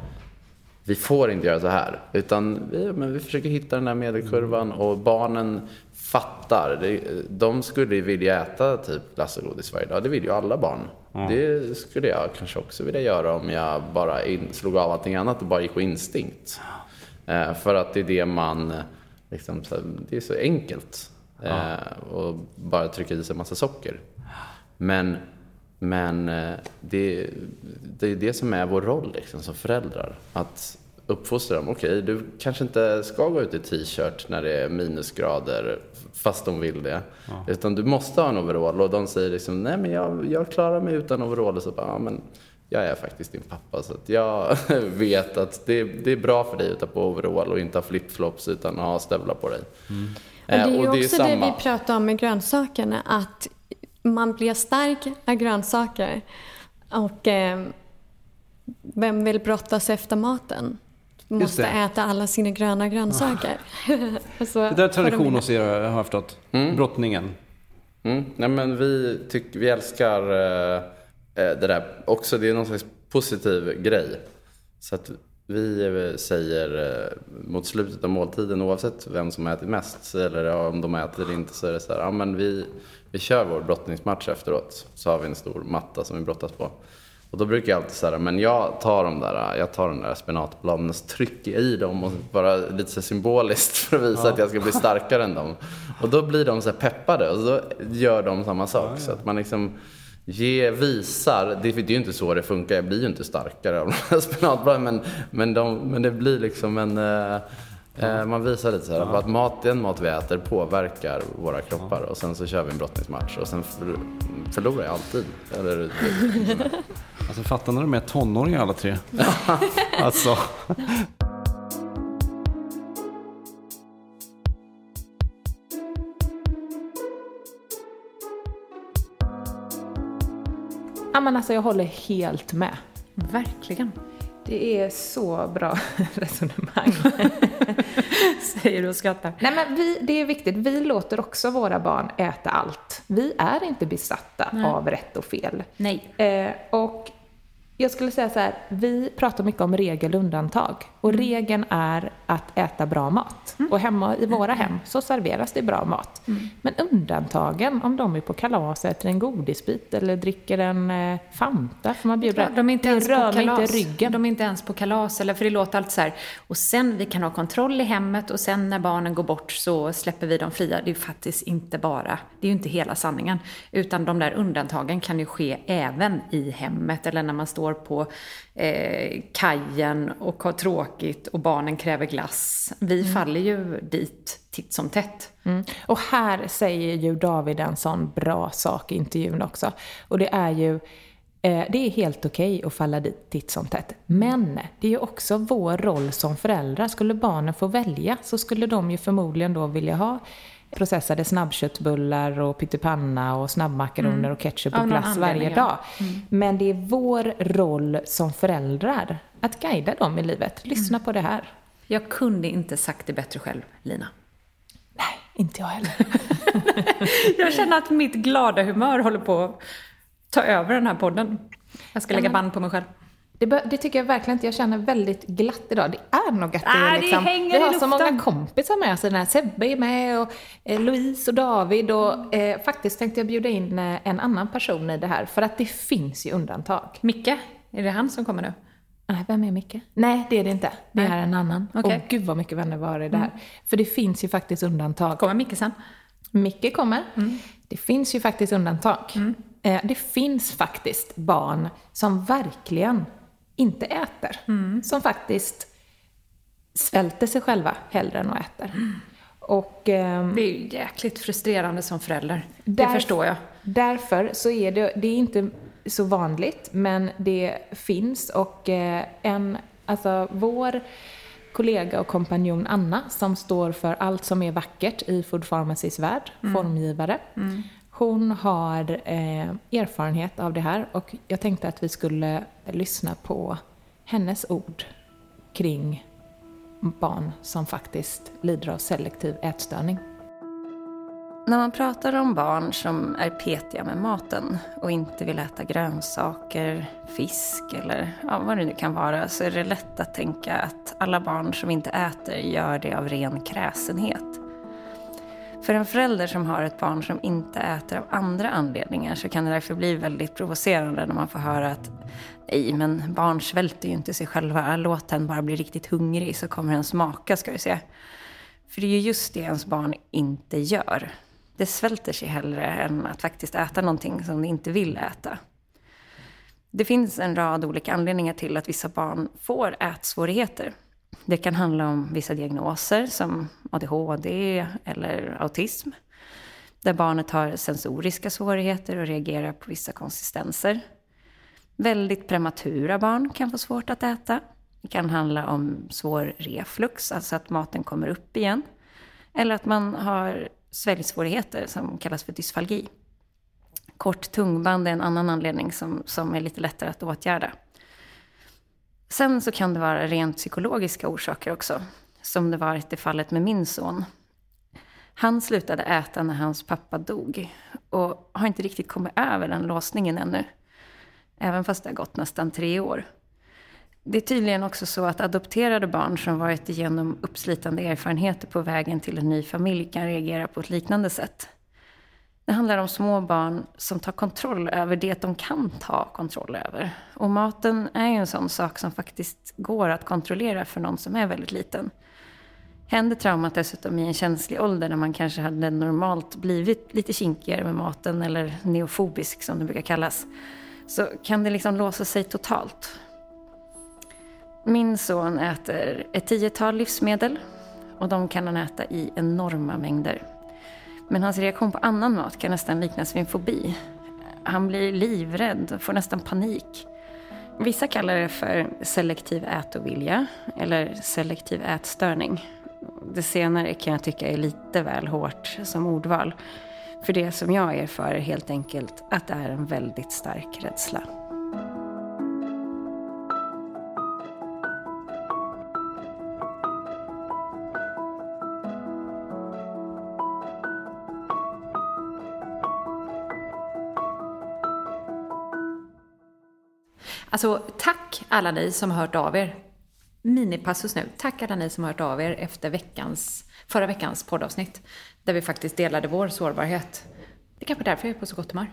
vi får inte göra så här, utan vi, men vi försöker hitta den här medelkurvan, och barnen fattar. De skulle vilja äta typ glass och godis varje dag. Det vill ju alla barn. Ja. Det skulle jag kanske också vilja göra om jag bara in, slog av allting annat och bara gick på instinkt. Eh, för att det är det man, liksom, det är så enkelt. Ja. Eh, och bara trycka i sig en massa socker. Men, men eh, det, det är det som är vår roll liksom, som föräldrar. Att uppfostra dem. Okej, okay, du kanske inte ska gå ut i t-shirt när det är minusgrader fast de vill det. Ja. Utan du måste ha en overall. Och de säger liksom, nej men jag, jag klarar mig utan overall. Och så bara, ja men jag är faktiskt din pappa. Så att jag vet att det, det är bra för dig att ta på overall och inte ha flipflops utan ha stövlar på dig. Mm. Och det är ju och det också är samma... det vi pratar om med grönsakerna. Att man blir stark av grönsaker. Och eh, vem vill brottas efter maten? Måste äta alla sina gröna grönsaker. alltså, det där är tradition hos er, jag har förstått. Mm. Brottningen. Mm. Nej, men vi, tyck, vi älskar eh, det där. Också det är någon slags positiv grej. Så att vi säger eh, mot slutet av måltiden, oavsett vem som äter mest eller om de äter eller inte, så är det så här, ja men vi, vi kör vår brottningsmatch efteråt. Så har vi en stor matta som vi brottas på. Och då brukar jag alltid säga, men jag tar de där, jag tar de där spenatbladen och trycker i dem och bara lite så symboliskt för att visa ja. att jag ska bli starkare än dem. Och då blir de så här peppade och då gör de samma sak. Ja, ja. Så att man liksom ge, visar, det, det är ju inte så det funkar, jag blir ju inte starkare av de här spenatbladen, men, men, de, men det blir liksom en... Eh, Ja. Man visar lite så här, ja. att mat, den mat vi äter påverkar våra kroppar. Ja. Och sen så kör vi en brottningsmatch och sen för, förlorar jag alltid. Eller, alltså fattar när de är tonåringar alla tre. Alltså. Ja, men alltså jag håller helt med. Verkligen. Det är så bra resonemang. Säger du och skrattar. Nej, men vi, det är viktigt. Vi låter också våra barn äta allt. Vi är inte besatta Nej. av rätt och fel. Nej. Eh, och jag skulle säga så här, vi pratar mycket om regel och undantag. Och mm. regeln är att äta bra mat. Mm. Och hemma i våra hem så serveras det bra mat. Mm. Men undantagen, om de är på kalas, äter en godisbit eller dricker en eh, Fanta, för man bjuder, ja, de är inte ens på kalas. Inte ryggen. De är inte ens på kalas, eller för det låter alltid så här. Och sen vi kan ha kontroll i hemmet och sen när barnen går bort så släpper vi dem fria. Det är ju faktiskt inte bara, det är ju inte hela sanningen. Utan de där undantagen kan ju ske även i hemmet eller när man står på eh, kajen och har tråkigt och barnen kräver glass. Vi mm. faller ju dit titt som tätt. Mm. Och här säger ju David en sån bra sak i intervjun också. Och det är ju eh, det är helt okej att falla dit titt som tätt. Men det är ju också vår roll som föräldrar. Skulle barnen få välja så skulle de ju förmodligen då vilja ha processade snabbköttbullar och pyttipanna och snabbmakaroner mm. och ketchup och glass varje dag. Mm. Men det är vår roll som föräldrar att guida dem i livet. Lyssna mm. på det här. Jag kunde inte sagt det bättre själv, Lina. Nej, inte jag heller. Jag känner att mitt glada humör håller på att ta över den här podden. Jag ska lägga band på mig själv. Det, det tycker jag verkligen inte. Jag känner väldigt glatt idag. Det är nog att det är liksom... Det vi har så många kompisar med oss. Den här Sebbe är med och eh, Louise och David. Och eh, faktiskt tänkte jag bjuda in eh, en annan person i det här. För att det finns ju undantag. Micke? Är det han som kommer nu? Nej, vem är Micke? Nej, det är det inte. Det är en annan. Okay. Och gud vad mycket vänner var i det här. Mm. För det finns ju faktiskt undantag. Kommer Micke sen? Micke kommer. Mm. Det finns ju faktiskt undantag. Mm. Eh, det finns faktiskt barn som verkligen inte äter. Mm. Som faktiskt svälter sig själva hellre än att äta. Mm. Och, eh, det är ju jäkligt frustrerande som förälder. Det därf- förstår jag. Därför så är det, det är inte så vanligt, men det finns. Och eh, en, alltså vår kollega och kompanjon Anna, som står för allt som är vackert i Food Pharmacys värld, mm. formgivare. Mm. Hon har eh, erfarenhet av det här och jag tänkte att vi skulle lyssna på hennes ord kring barn som faktiskt lider av selektiv ätstörning. När man pratar om barn som är petiga med maten och inte vill äta grönsaker, fisk eller ja, vad det nu kan vara, så är det lätt att tänka att alla barn som inte äter gör det av ren kräsenhet. För en förälder som har ett barn som inte äter av andra anledningar så kan det därför bli väldigt provocerande när man får höra att nej, men barn svälter ju inte sig själva. Låt den bara bli riktigt hungrig så kommer den smaka, ska vi se. För det är ju just det ens barn inte gör. Det svälter sig hellre än att faktiskt äta någonting som det inte vill äta. Det finns en rad olika anledningar till att vissa barn får ätsvårigheter. Det kan handla om vissa diagnoser som A D H D eller autism. Där barnet har sensoriska svårigheter och reagerar på vissa konsistenser. Väldigt prematura barn kan få svårt att äta. Det kan handla om svår reflux, alltså att maten kommer upp igen. Eller att man har sväljsvårigheter som kallas för dysfalgi. Kort tungband är en annan anledning som, som är lite lättare att åtgärda. Sen så kan det vara rent psykologiska orsaker också. Som det var i fallet med min son. Han slutade äta när hans pappa dog. Och har inte riktigt kommit över den låsningen ännu. Även fast det har gått nästan tre år. Det är tydligen också så att adopterade barn som varit igenom uppslitande erfarenheter på vägen till en ny familj kan reagera på ett liknande sätt. Det handlar om små barn som tar kontroll över det de kan ta kontroll över. Och maten är ju en sån sak som faktiskt går att kontrollera för någon som är väldigt liten. Händer traumat dessutom i en känslig ålder när man kanske hade normalt blivit lite kinkigare med maten eller neofobisk som det brukar kallas, så kan det liksom låsa sig totalt. Min son äter ett tiotal livsmedel och de kan han äta i enorma mängder. Men hans reaktion på annan mat kan nästan liknas vid en fobi. Han blir livrädd och får nästan panik. Vissa kallar det för selektiv ätovilja eller selektiv ätstörning. Det senare kan jag tycka är lite väl hårt som ordval. För det som jag erfar är helt enkelt att det är en väldigt stark rädsla. Alltså, tack alla ni som har hört av er. Minipassus nu. Tack alla ni som har hört av er efter veckans, förra veckans poddavsnitt. Där vi faktiskt delade vår sårbarhet. Det är kanske därför jag är på så gott humör.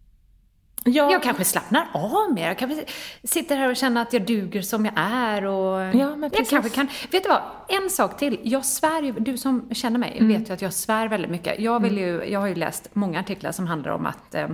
Ja. Jag kanske slappnar av mer. Jag kanske sitter här och känner att jag duger som jag är. Och ja, men precis. Jag kanske kan... Vet du vad? En sak till. Jag svär ju... Du som känner mig mm. vet ju att jag svär väldigt mycket. Jag, vill ju, jag har ju läst många artiklar som handlar om att eh,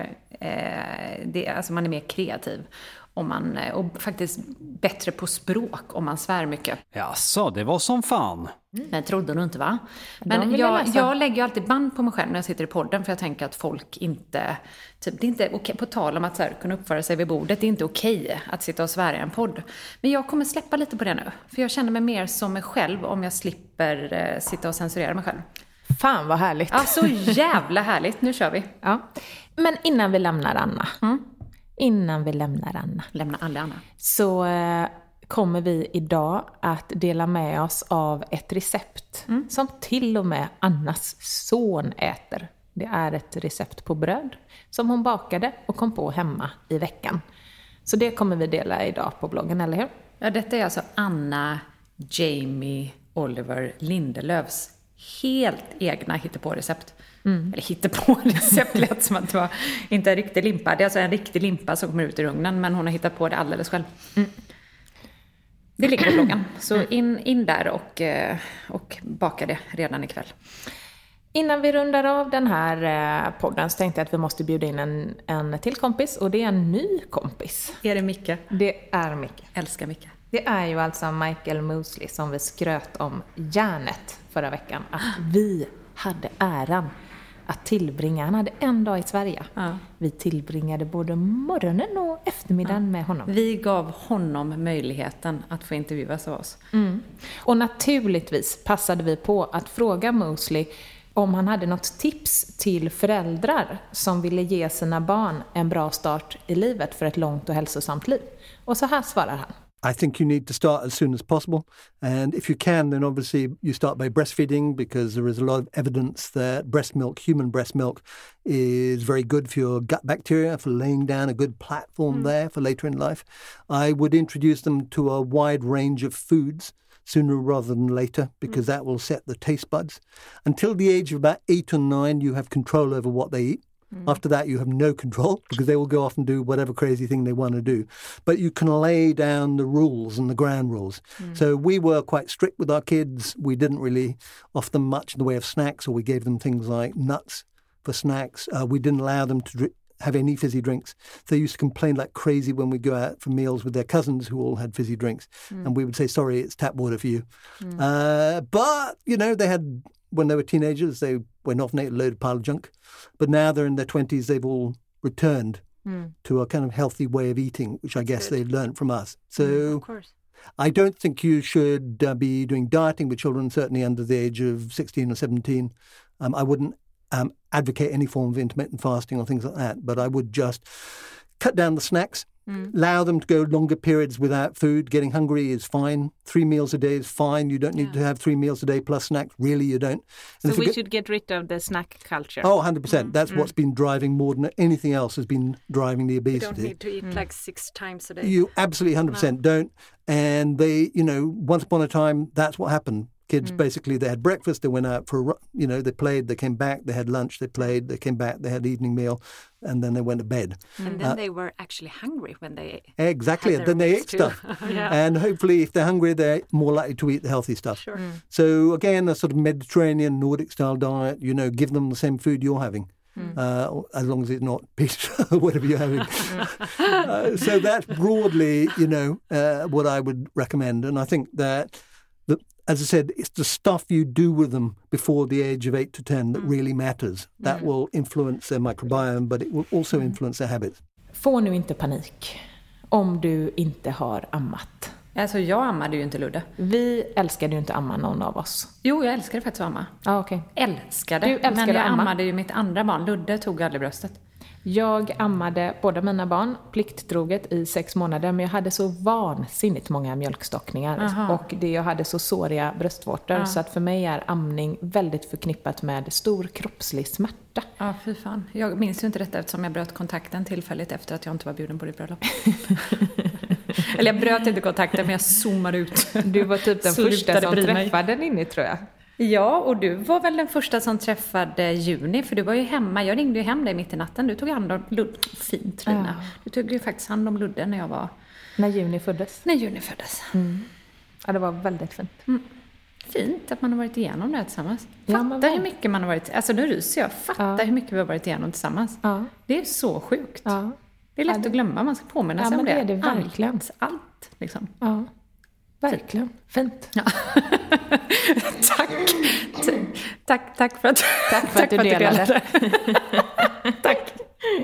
det, alltså man är mer kreativ. Om man, och faktiskt bättre på språk om man svär mycket. Jaså, det var som fan. Mm. Men trodde du inte, va? Men jag, jag lägger ju alltid band på mig själv när jag sitter i podden. För jag tänker att folk inte... Typ, det är inte okej, på tal om att så här, kunna uppföra sig vid bordet. Det är inte okej att sitta och svära i en podd. Men jag kommer släppa lite på det nu. För jag känner mig mer som mig själv om jag slipper eh, sitta och censurera mig själv. Fan vad härligt. Ja, så jävla härligt. Nu kör vi. Ja. Men innan vi lämnar Anna... Mm. Innan vi lämnar Anna. Lämna alla Anna. Så eh, kommer vi idag att dela med oss av ett recept. Mm. Som till och med Annas son äter. Det är ett recept på bröd. Som hon bakade och kom på hemma i veckan. Så det kommer vi dela idag på bloggen, eller hur? Ja, detta är alltså Anna Jamie Oliver Lindelöfs helt egna hittepå-recept. Mm. Eller hittepå-recept lät som att det var inte en riktig limpa. Det är alltså en riktig limpa som kommer ut ur ugnen, men hon har hittat på det alldeles själv. Mm. Det ligger på bloggen. Så in, in där och, och baka det redan ikväll. Innan vi rundar av den här podden så tänkte jag att vi måste bjuda in en, en till kompis. Och det är en ny kompis. Är det Micke? Det är Micke. Älskar Micke. Det är ju alltså Michael Mosley som vi skröt om järnet förra veckan. Att vi hade äran att tillbringa. Han hade en dag i Sverige. Ja. Vi tillbringade både morgonen och eftermiddagen ja. med honom. Vi gav honom möjligheten att få intervjuas av oss. Mm. Och naturligtvis passade vi på att fråga Mosley om han hade något tips till föräldrar som ville ge sina barn en bra start i livet för ett långt och hälsosamt liv. Och så här svarar han. I think you need to start as soon as possible. And if you can, then obviously you start by breastfeeding because there is a lot of evidence that breast milk, human breast milk, is very good for your gut bacteria, for laying down a good platform mm. there for later in life. I would introduce them to a wide range of foods sooner rather than later, because that will set the taste buds. Until the age of about eight or nine, you have control over what they eat. Mm. After that, you have no control because they will go off and do whatever crazy thing they want to do. But you can lay down the rules and the ground rules. Mm. So we were quite strict with our kids. We didn't really offer them much in the way of snacks, or we gave them things like nuts for snacks. Uh, we didn't allow them to drink, have any fizzy drinks. They used to complain like crazy when we go out for meals with their cousins who all had fizzy drinks. Mm. And we would say, sorry, it's tap water for you. Mm. Uh, but, you know, they had, when they were teenagers, they went off and ate a load of pile of junk. But now they're in their twenties, they've all returned mm. to a kind of healthy way of eating, which That's I guess good. They've learned from us. So mm, of course. I don't think you should uh, be doing dieting with children, certainly under the age of sixteen or seventeen. Um, I wouldn't um, advocate any form of intermittent fasting or things like that, but I would just cut down the snacks. Mm. Allow them to go longer periods without food. Getting hungry is fine. Three meals a day is fine. You don't need yeah. to have three meals a day plus snacks. Really, you don't. And so we get... should get rid of the snack culture. Oh, one hundred percent. Mm. That's mm. what's been driving more than anything else has been driving the obesity. You don't need to eat mm. like six times a day. You absolutely one hundred percent no. don't. And they, you know, once upon a time, that's what happened. Kids, mm. basically, they had breakfast, they went out for, you know, they played, they came back, they had lunch, they played, they came back, they had evening meal, and then they went to bed. And then uh, they were actually hungry when they Exactly, and then they ate too. stuff. yeah. And hopefully, if they're hungry, they're more likely to eat the healthy stuff. Sure. Mm. So, again, a sort of Mediterranean, Nordic-style diet, you know, give them the same food you're having. Mm. Uh, as long as it's not pizza or whatever you're having. uh, so that's broadly, you know, uh, what I would recommend. And I think that, the, as I said, it's the stuff you do with them before the age of eight to ten that mm. really matters. That mm. will influence their microbiome, but it will also influence their habits. Får nu inte panik om du inte har ammat. Alltså jag ammade ju inte Ludde. Vi älskade ju inte amma någon av oss. Jo, jag älskade faktiskt att amma. Ah, okay. Älskade. Du älskade men jag amma. ammade ju mitt andra barn. Ludde tog aldrig bröstet. Jag ammade båda mina barn plikttroget i sex månader, men jag hade så vansinnigt många mjölkstockningar. Aha. Och det, jag hade så såriga bröstvårtor, ja. Så att för mig är amning väldigt förknippat med stor kroppslig smärta. Ja, fy fan. Jag minns ju inte detta eftersom jag bröt kontakten tillfälligt efter att jag inte var bjuden på ditt bröllop. Eller jag bröt inte kontakten, men jag zoomade ut. Du var typ den första som träffade den inne, tror jag. Ja, och du var väl den första som träffade Juni, för du var ju hemma. Jag ringde ju hem dig mitt i natten. Du tog hand om Ludde. Fint, Rina. Ja. Du tog ju faktiskt hand om Ludde när jag var... När Juni föddes. När Juni föddes. Mm. Ja, det var väldigt fint. Mm. Fint att man har varit igenom det här tillsammans. Ja, Fatta hur mycket man har varit... Alltså nu ryser jag. Fatta ja. hur mycket vi har varit igenom tillsammans. Ja. Det är så sjukt. Ja. Det är lätt ja, det... att glömma. Man ska påminna ja, sig om det. Ja, men det är det verkligen. Allt, allt liksom. Ja. Verkligen. Fint. Ja. tack. tack. Tack för att, tack för att du delade. Tack.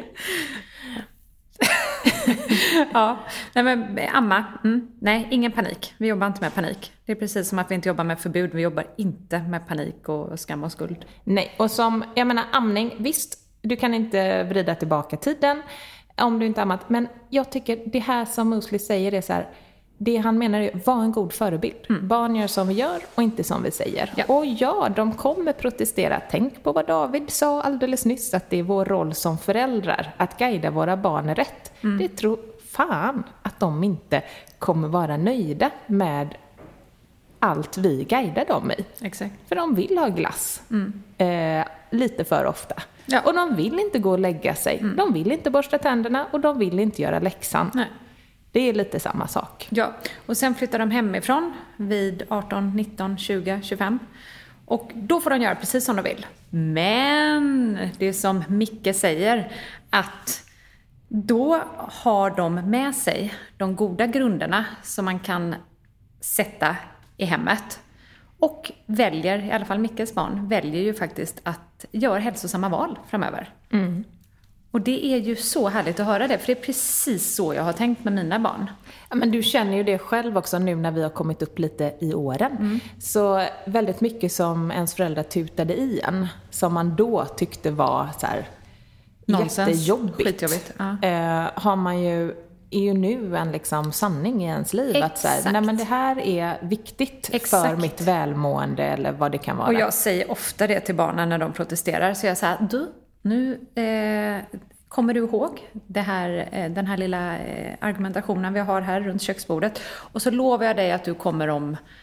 ja, nej men amma. Mm. Nej, ingen panik. Vi jobbar inte med panik. Det är precis som att vi inte jobbar med förbud. Vi jobbar inte med panik och skam och skuld. Nej, och som, jag menar amning, visst, du kan inte vrida tillbaka tiden om du inte ammat. Men jag tycker det här som Muesli säger är så här, det han menar är var en god förebild. Mm. Barn gör som vi gör och inte som vi säger. Ja. Och ja, de kommer protestera. Tänk på vad David sa alldeles nyss, att det är vår roll som föräldrar att guida våra barn rätt. Mm. Det tror fan att de inte kommer vara nöjda med allt vi guidar dem i. Exakt. För de vill ha glass mm. eh, lite för ofta. Ja. Och de vill inte gå och lägga sig. Mm. De vill inte borsta tänderna och de vill inte göra läxan. Nej. Det är lite samma sak. Ja, och sen flyttar de hemifrån vid arton, nitton, tjugo, tjugofem. Och då får de göra precis som de vill. Men det är som Micke säger, att då har de med sig de goda grunderna som man kan sätta i hemmet. Och väljer, i alla fall Mickes barn, väljer ju faktiskt att göra hälsosamma val framöver. Mm. Och det är ju så härligt att höra det, för det är precis så jag har tänkt med mina barn. Ja, men du känner ju det själv också nu när vi har kommit upp lite i åren. Mm. Så väldigt mycket som ens föräldrar tutade i en, som man då tyckte var så här nonsens, jättejobbigt. Skitjobbigt. Ja. Eh, har man ju, är ju nu en liksom sanning i ens liv. Exakt. Att så här, nej men det här är viktigt Exakt. för mitt välmående eller vad det kan vara. Och jag säger ofta det till barnen när de protesterar. Så jag säger, du... Nu eh, kommer du ihåg det här, eh, den här lilla eh, argumentationen vi har här runt köksbordet. Och så lovar jag dig att du kommer om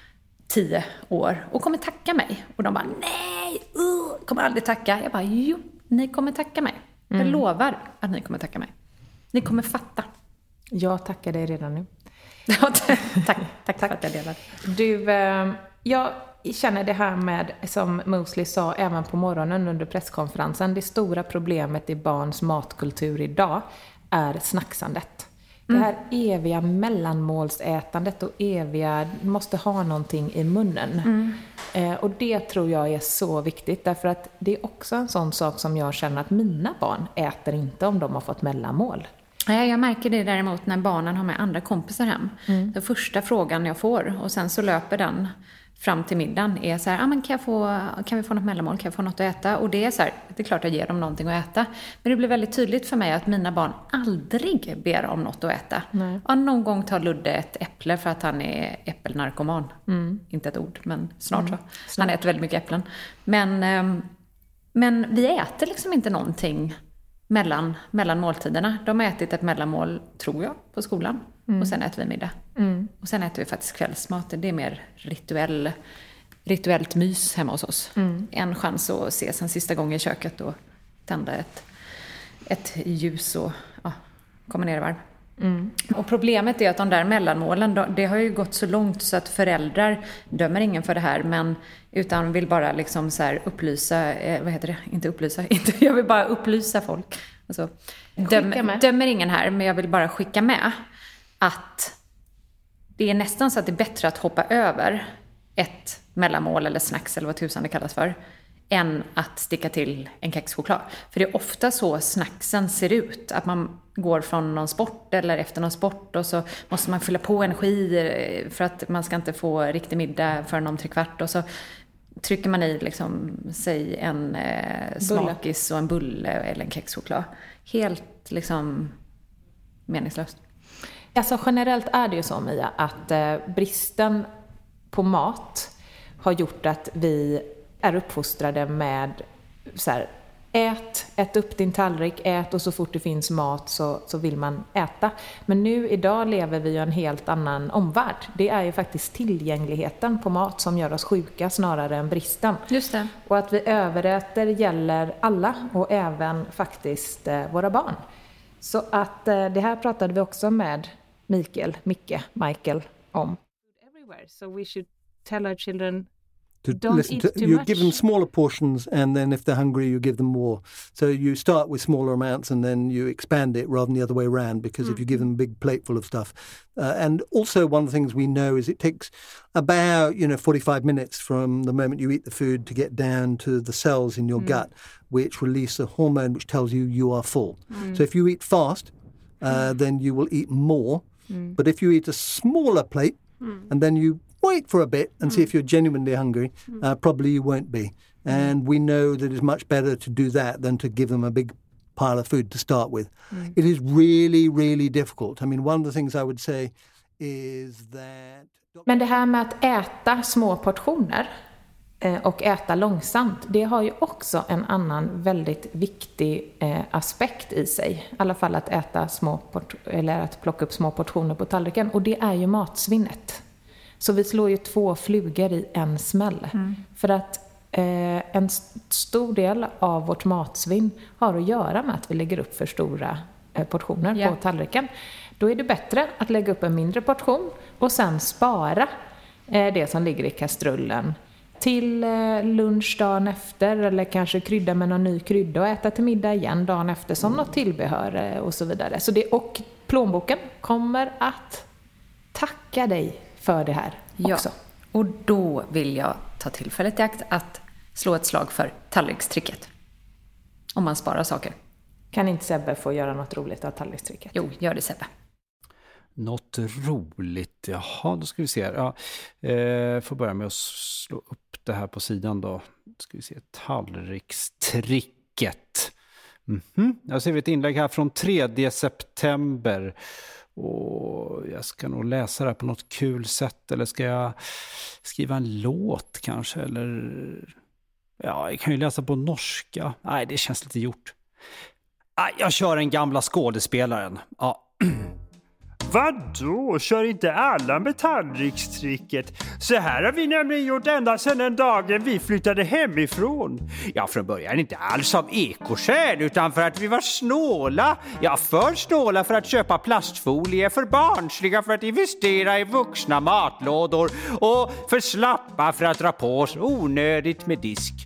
tio år och kommer tacka mig. Och de bara, nej, uh, kommer aldrig tacka. Jag bara, jo, ni kommer tacka mig. Jag Mm. lovar att ni kommer tacka mig. Ni kommer fatta. Jag tackar dig redan nu. tack, tack, tack för att jag delar. Du, eh, jag känner det här med, som Mosley sa även på morgonen under presskonferensen, det stora problemet i barns matkultur idag är snacksandet. Mm. Det här eviga mellanmålsätandet och eviga, måste ha någonting i munnen. Mm. Eh, och det tror jag är så viktigt, därför att det är också en sån sak som jag känner att mina barn äter inte om de har fått mellanmål. Ja, jag märker det däremot när barnen har med andra kompisar hem. Mm. Den första frågan jag får, och sen så löper den fram till middagen, är så här, ah, men kan, jag få, kan vi få något mellanmål, kan jag få något att äta? Och det är så här, det är klart jag ger dem någonting att äta. Men det blir väldigt tydligt för mig att mina barn aldrig ber om något att äta. Ja, någon gång tar Ludde ett äpple för att han är äppelnarkoman. Mm. Inte ett ord, men snart mm. så. Han äter väldigt mycket äpplen. Men, men vi äter liksom inte någonting mellan, mellan måltiderna. De har ätit ett mellanmål, tror jag, på skolan. Mm. Och sen äter vi middag. Mm. Och sen äter vi faktiskt kvällsmat. Det är mer rituell, rituellt mys hemma hos oss. Mm. En chans att ses en sista gång i köket och tända ett, ett ljus och ja, komma ner i varv. Mm. Och problemet är att de där mellanmålen, det har ju gått så långt så att föräldrar dömer ingen för det här, men utan vill bara liksom så här upplysa, eh, vad heter det? Inte upplysa, inte, jag vill bara upplysa folk. Alltså, döm, dömer ingen här, men jag vill bara skicka med att det är nästan så att det är bättre att hoppa över ett mellanmål eller snacks eller vad tusan det kallas för, än att sticka till en kexchoklad. För det är ofta så snacksen ser ut. Att man går från någon sport eller efter någon sport och så måste man fylla på energi för att man ska inte få riktig middag förrän om tre kvart. Och så trycker man i liksom, säg en eh, smakis och en bulle eller en kexchoklad. Helt liksom meningslöst. Alltså generellt är det ju så, Mia, att eh, bristen på mat har gjort att vi är uppfostrade med så här, ät, ät upp din tallrik, ät, och så fort det finns mat så, så vill man äta. Men nu idag lever vi i en helt annan omvärld. Det är ju faktiskt tillgängligheten på mat som gör oss sjuka snarare än bristen. Just det. Och att vi överäter gäller alla, och även faktiskt eh, våra barn. Så att eh, det här pratade vi också med Mikael, Micke, Michael om. Everywhere, so we should tell our children To don't listen eat to, too you much. give them smaller portions, and then if they're hungry, you give them more. So you start with smaller amounts, and then you expand it rather than the other way around. Because mm. if you give them a big plate full of stuff, uh, and also one of the things we know is it takes about you know forty-five minutes from the moment you eat the food to get down to the cells in your mm. gut, which release a hormone which tells you you are full. Mm. So if you eat fast, uh, mm. then you will eat more. Mm. But if you eat a smaller plate, mm. and then you wait for a bit and mm. see if you're genuinely hungry, uh, probably you won't be. And we know that it's much better to do that than to give them a big pile of food to start with. Mm. It is really, really difficult. I mean, one of the things I would say is that... Men det här med att äta små portioner och äta långsamt, det har ju också en annan väldigt viktig eh, aspekt i sig. I alla fall att äta små port- eller att plocka upp små portioner på tallriken. Och det är ju matsvinnet. Så vi slår ju två flugor i en smäll. Mm. För att eh, en stor del av vårt matsvinn har att göra med att vi lägger upp för stora eh, portioner yeah. på tallriken. Då är det bättre att lägga upp en mindre portion och sen spara eh, det som ligger i kastrullen till eh, lunch dagen efter, eller kanske krydda med någon ny krydda och äta till middag igen dagen efter som något tillbehör eh, och så vidare. Så det, och plånboken kommer att tacka dig för det här också. Ja, och då vill jag ta tillfället i akt att slå ett slag för tallrikstricket. Om man sparar saker. Kan inte Sebbe få göra något roligt av tallrikstricket? Jo, gör det Sebbe. Något roligt, jaha, då ska vi se. Ja, eh, får börja med att slå upp det här på sidan då. Då ska vi se, tallrikstricket. Mm-hmm. Jag ser ett inlägg här från tredje september. Och jag ska nog läsa det här på något kul sätt. Eller ska jag skriva en låt kanske? Eller ja, jag kan ju läsa på norska. Nej, det känns lite gjort. Nej, jag kör en gamla skådespelaren. Ja. Vadå? Kör inte alla med tallrikstricket? Så här har vi nämligen gjort ända sedan den dagen vi flyttade hemifrån. Ja, från början inte alls av ekoskäl utan för att vi var snåla. Ja, för snåla för att köpa plastfolie, för barnsliga för att investera i vuxna matlådor och för slappa för att dra på oss onödigt med disk.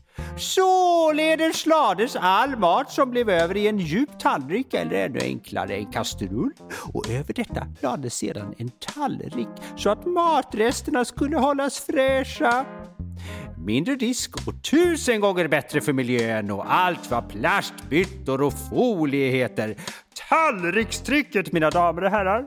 Således lades all mat som blev över i en djup tallrik eller ännu enklare en kastrull och över detta lades sedan en tallrik så att matresterna skulle hållas fräscha. Mindre disk och tusen gånger bättre för miljön och allt vad plastbyttor och folie heter. Tallrikstricket, mina damer och herrar.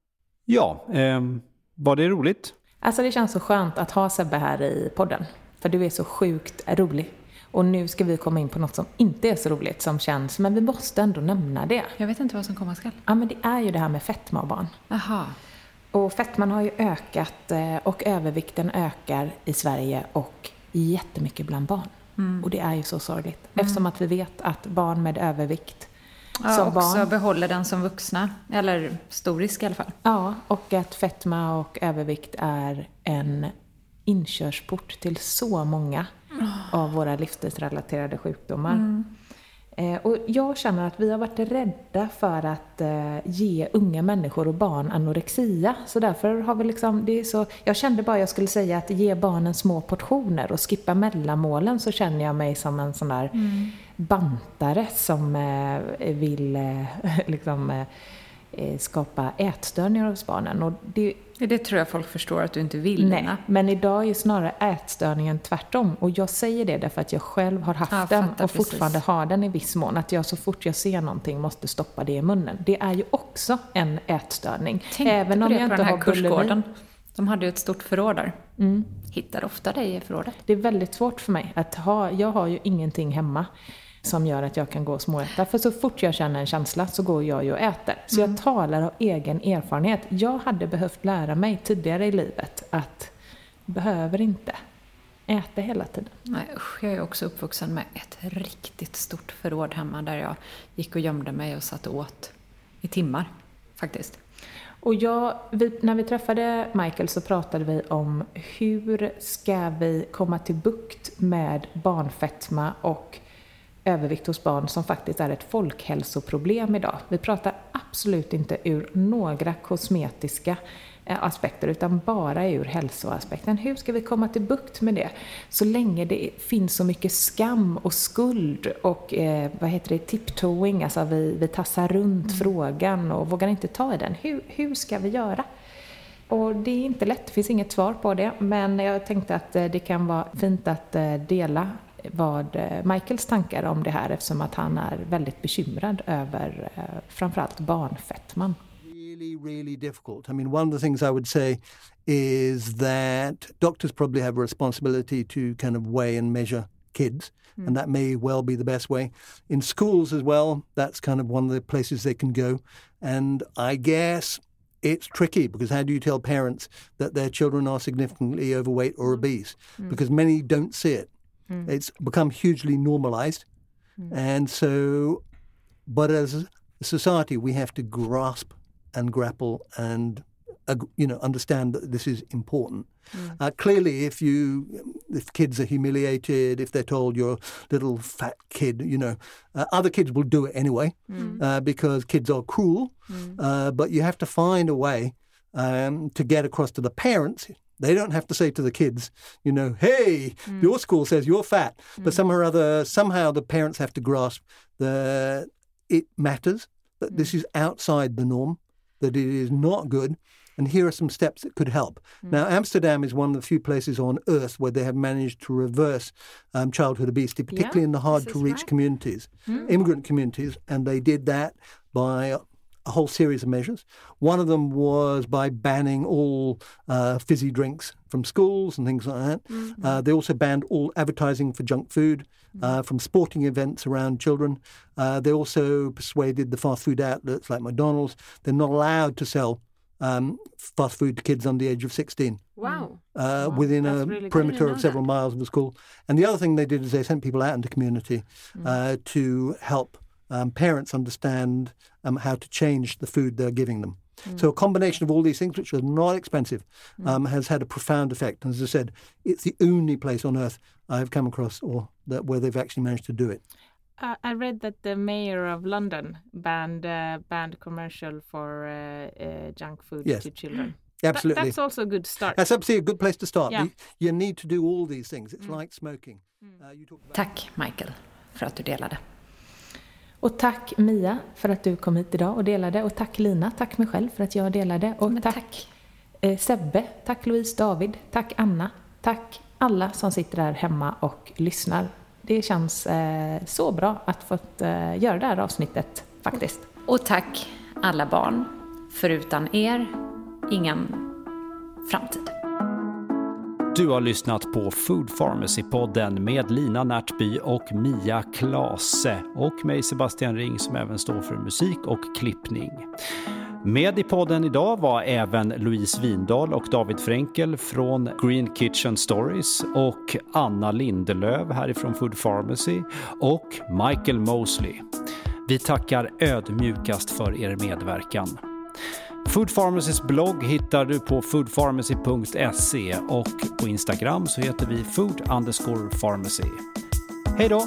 Ja, eh, var det roligt? Alltså det känns så skönt att ha Sebbe här i podden. För du är så sjukt rolig. Och nu ska vi komma in på något som inte är så roligt som känns, men vi måste ändå nämna det. Jag vet inte vad som komma skall. Ja, men det är ju det här med fetma och barn. Aha. Och fetman har ju ökat och övervikten ökar i Sverige och jättemycket bland barn. Mm. Och det är ju så sorgligt. Mm. Eftersom att vi vet att barn med övervikt ja, som också barn behåller den som vuxna. Eller stor risk i alla fall. Ja, och att fetma och övervikt är en inkörsport till så många av våra livsstilsrelaterade sjukdomar. Mm. Eh, och jag känner att vi har varit rädda för att eh, ge unga människor och barn anorexia. Så därför har vi liksom, det är så, jag kände bara jag skulle säga att ge barnen små portioner och skippa mellanmålen, så känner jag mig som en sån där mm. bantare som eh, vill eh, liksom eh, skapa ätstörningar hos barnen. Och det Det tror jag folk förstår att du inte vill. Nej, men idag är snarare ätstörningen tvärtom. Och jag säger det därför att jag själv har haft ja, den och precis. fortfarande har den i viss mån. Att jag så fort jag ser någonting måste stoppa det i munnen. Det är ju också en ätstörning. Tänkte även på om det jag på inte den här har kursgården. De hade ju ett stort förråd där. Mm. Hittar ofta dig i förrådet. Det är väldigt svårt för mig att ha. Jag har ju ingenting hemma som gör att jag kan gå och småäta. För så fort jag känner en känsla så går jag ju och äter. Så mm. jag talar av egen erfarenhet. Jag hade behövt lära mig tidigare i livet att jag behöver inte äta hela tiden. Nej, usch, jag är också uppvuxen med ett riktigt stort förråd hemma där jag gick och gömde mig och satt och åt i timmar faktiskt. Och jag, vi, när vi träffade Michael så pratade vi om hur ska vi komma till bukt med barnfetma och övervikt hos barn som faktiskt är ett folkhälsoproblem idag. Vi pratar absolut inte ur några kosmetiska aspekter utan bara ur hälsoaspekten. Hur ska vi komma till bukt med det? Så länge det finns så mycket skam och skuld och eh, vad heter det, tiptoeing, alltså vi, vi tassar runt mm. frågan och vågar inte ta i den. Hur, hur ska vi göra? Och det är inte lätt, det finns inget svar på det, men jag tänkte att det kan vara fint att dela vad Michaels tankar om det här eftersom att han är väldigt bekymrad över framförallt barnfetman. Really, really difficult. I mean, one of the things I would say is that doctors probably have a responsibility to kind of weigh and measure kids, mm. and that may well be the best way. In schools as well, that's kind of one of the places they can go. And I guess it's tricky because how do you tell parents that their children are significantly overweight or obese? Mm. Because many don't see it. Mm. It's become hugely normalized. Mm. And so, but as a society, we have to grasp and grapple and, uh, you know, understand that this is important. Mm. Uh, clearly, if you, if kids are humiliated, if they're told you're a little fat kid, you know, uh, other kids will do it anyway mm. uh, because kids are cruel. Mm. Uh, but you have to find a way um, to get across to the parents. They don't have to say to the kids, you know, hey, mm. your school says you're fat. Mm. But somehow or other, somehow the parents have to grasp that it matters, that mm. this is outside the norm, that it is not good. And here are some steps that could help. Mm. Now, Amsterdam is one of the few places on earth where they have managed to reverse um, childhood obesity, particularly yeah, in the hard-to-reach right. communities, mm. immigrant communities. And they did that by a whole series of measures. One of them was by banning all uh, fizzy drinks from schools and things like that. Mm-hmm. Uh, they also banned all advertising for junk food mm-hmm. uh, from sporting events around children. Uh, they also persuaded the fast food outlets like McDonald's. They're not allowed to sell um, fast food to kids under the age of sixteen. Wow. Uh, wow. Within That's a really perimeter of several that. miles of the school. And the other thing they did is they sent people out into community mm. uh, to help Um, parents understand um, how to change the food they're giving them. Mm. So a combination of all these things, which are not expensive, um, has had a profound effect. And as I said, it's the only place on earth I have come across or that where they've actually managed to do it. Uh, I read that the mayor of London banned uh, banned commercial for uh, uh, junk food yes. to children. Absolutely. That, that's also a good start. That's absolutely a good place to start. Yeah. You, you need to do all these things. It's Mm. like smoking. Uh, you talk about... Tack Michael för att du delade. Och tack Mia för att du kom hit idag och delade. Och tack Lina, tack mig själv för att jag delade. Och Men tack, tack. Eh, Sebbe, tack Louise, David, tack Anna. Tack alla som sitter där hemma och lyssnar. Det känns eh, så bra att få eh, göra det här avsnittet faktiskt. Och tack alla barn. För utan er, ingen framtid. Du har lyssnat på Food Pharmacy-podden med Lina Närtby och Mia Klase och mig Sebastian Ring som även står för musik och klippning. Med i podden idag var även Louise Windahl och David Fränkel från Green Kitchen Stories och Anna Lindelöv härifrån Food Pharmacy och Michael Mosley. Vi tackar ödmjukast för er medverkan. Food Pharmacys blogg hittar du på food pharmacy punkt se och på Instagram så heter vi food underscore pharmacy. Hej då!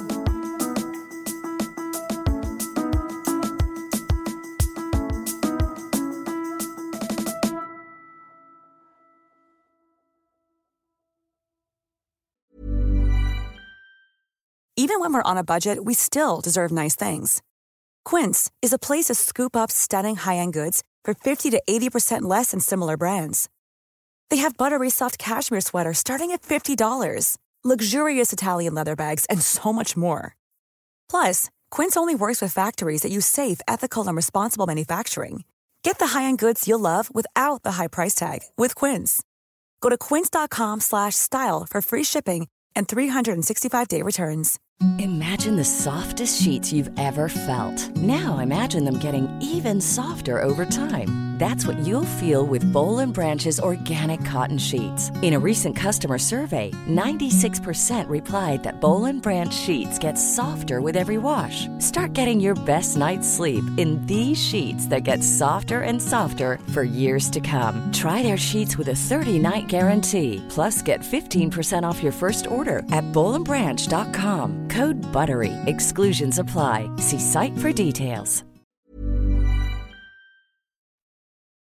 Even when we're on a budget, we still deserve nice things. Quince is a place to scoop up stunning high-end goods for fifty to eighty percent less than similar brands. They have buttery soft cashmere sweaters starting at fifty dollars, luxurious Italian leather bags, and so much more. Plus, Quince only works with factories that use safe, ethical, and responsible manufacturing. Get the high-end goods you'll love without the high price tag with Quince. Go to quince.com slash style for free shipping and three sixty-five day returns. Imagine the softest sheets you've ever felt. Now imagine them getting even softer over time. That's what you'll feel with Boll and Branch's organic cotton sheets. In a recent customer survey, ninety-six percent replied that Boll and Branch sheets get softer with every wash. Start getting your best night's sleep in these sheets that get softer and softer for years to come. Try their sheets with a thirty night guarantee. Plus get fifteen percent off your first order at boll and branch dot com. Code BUTTERY. Exclusions apply. See site for details.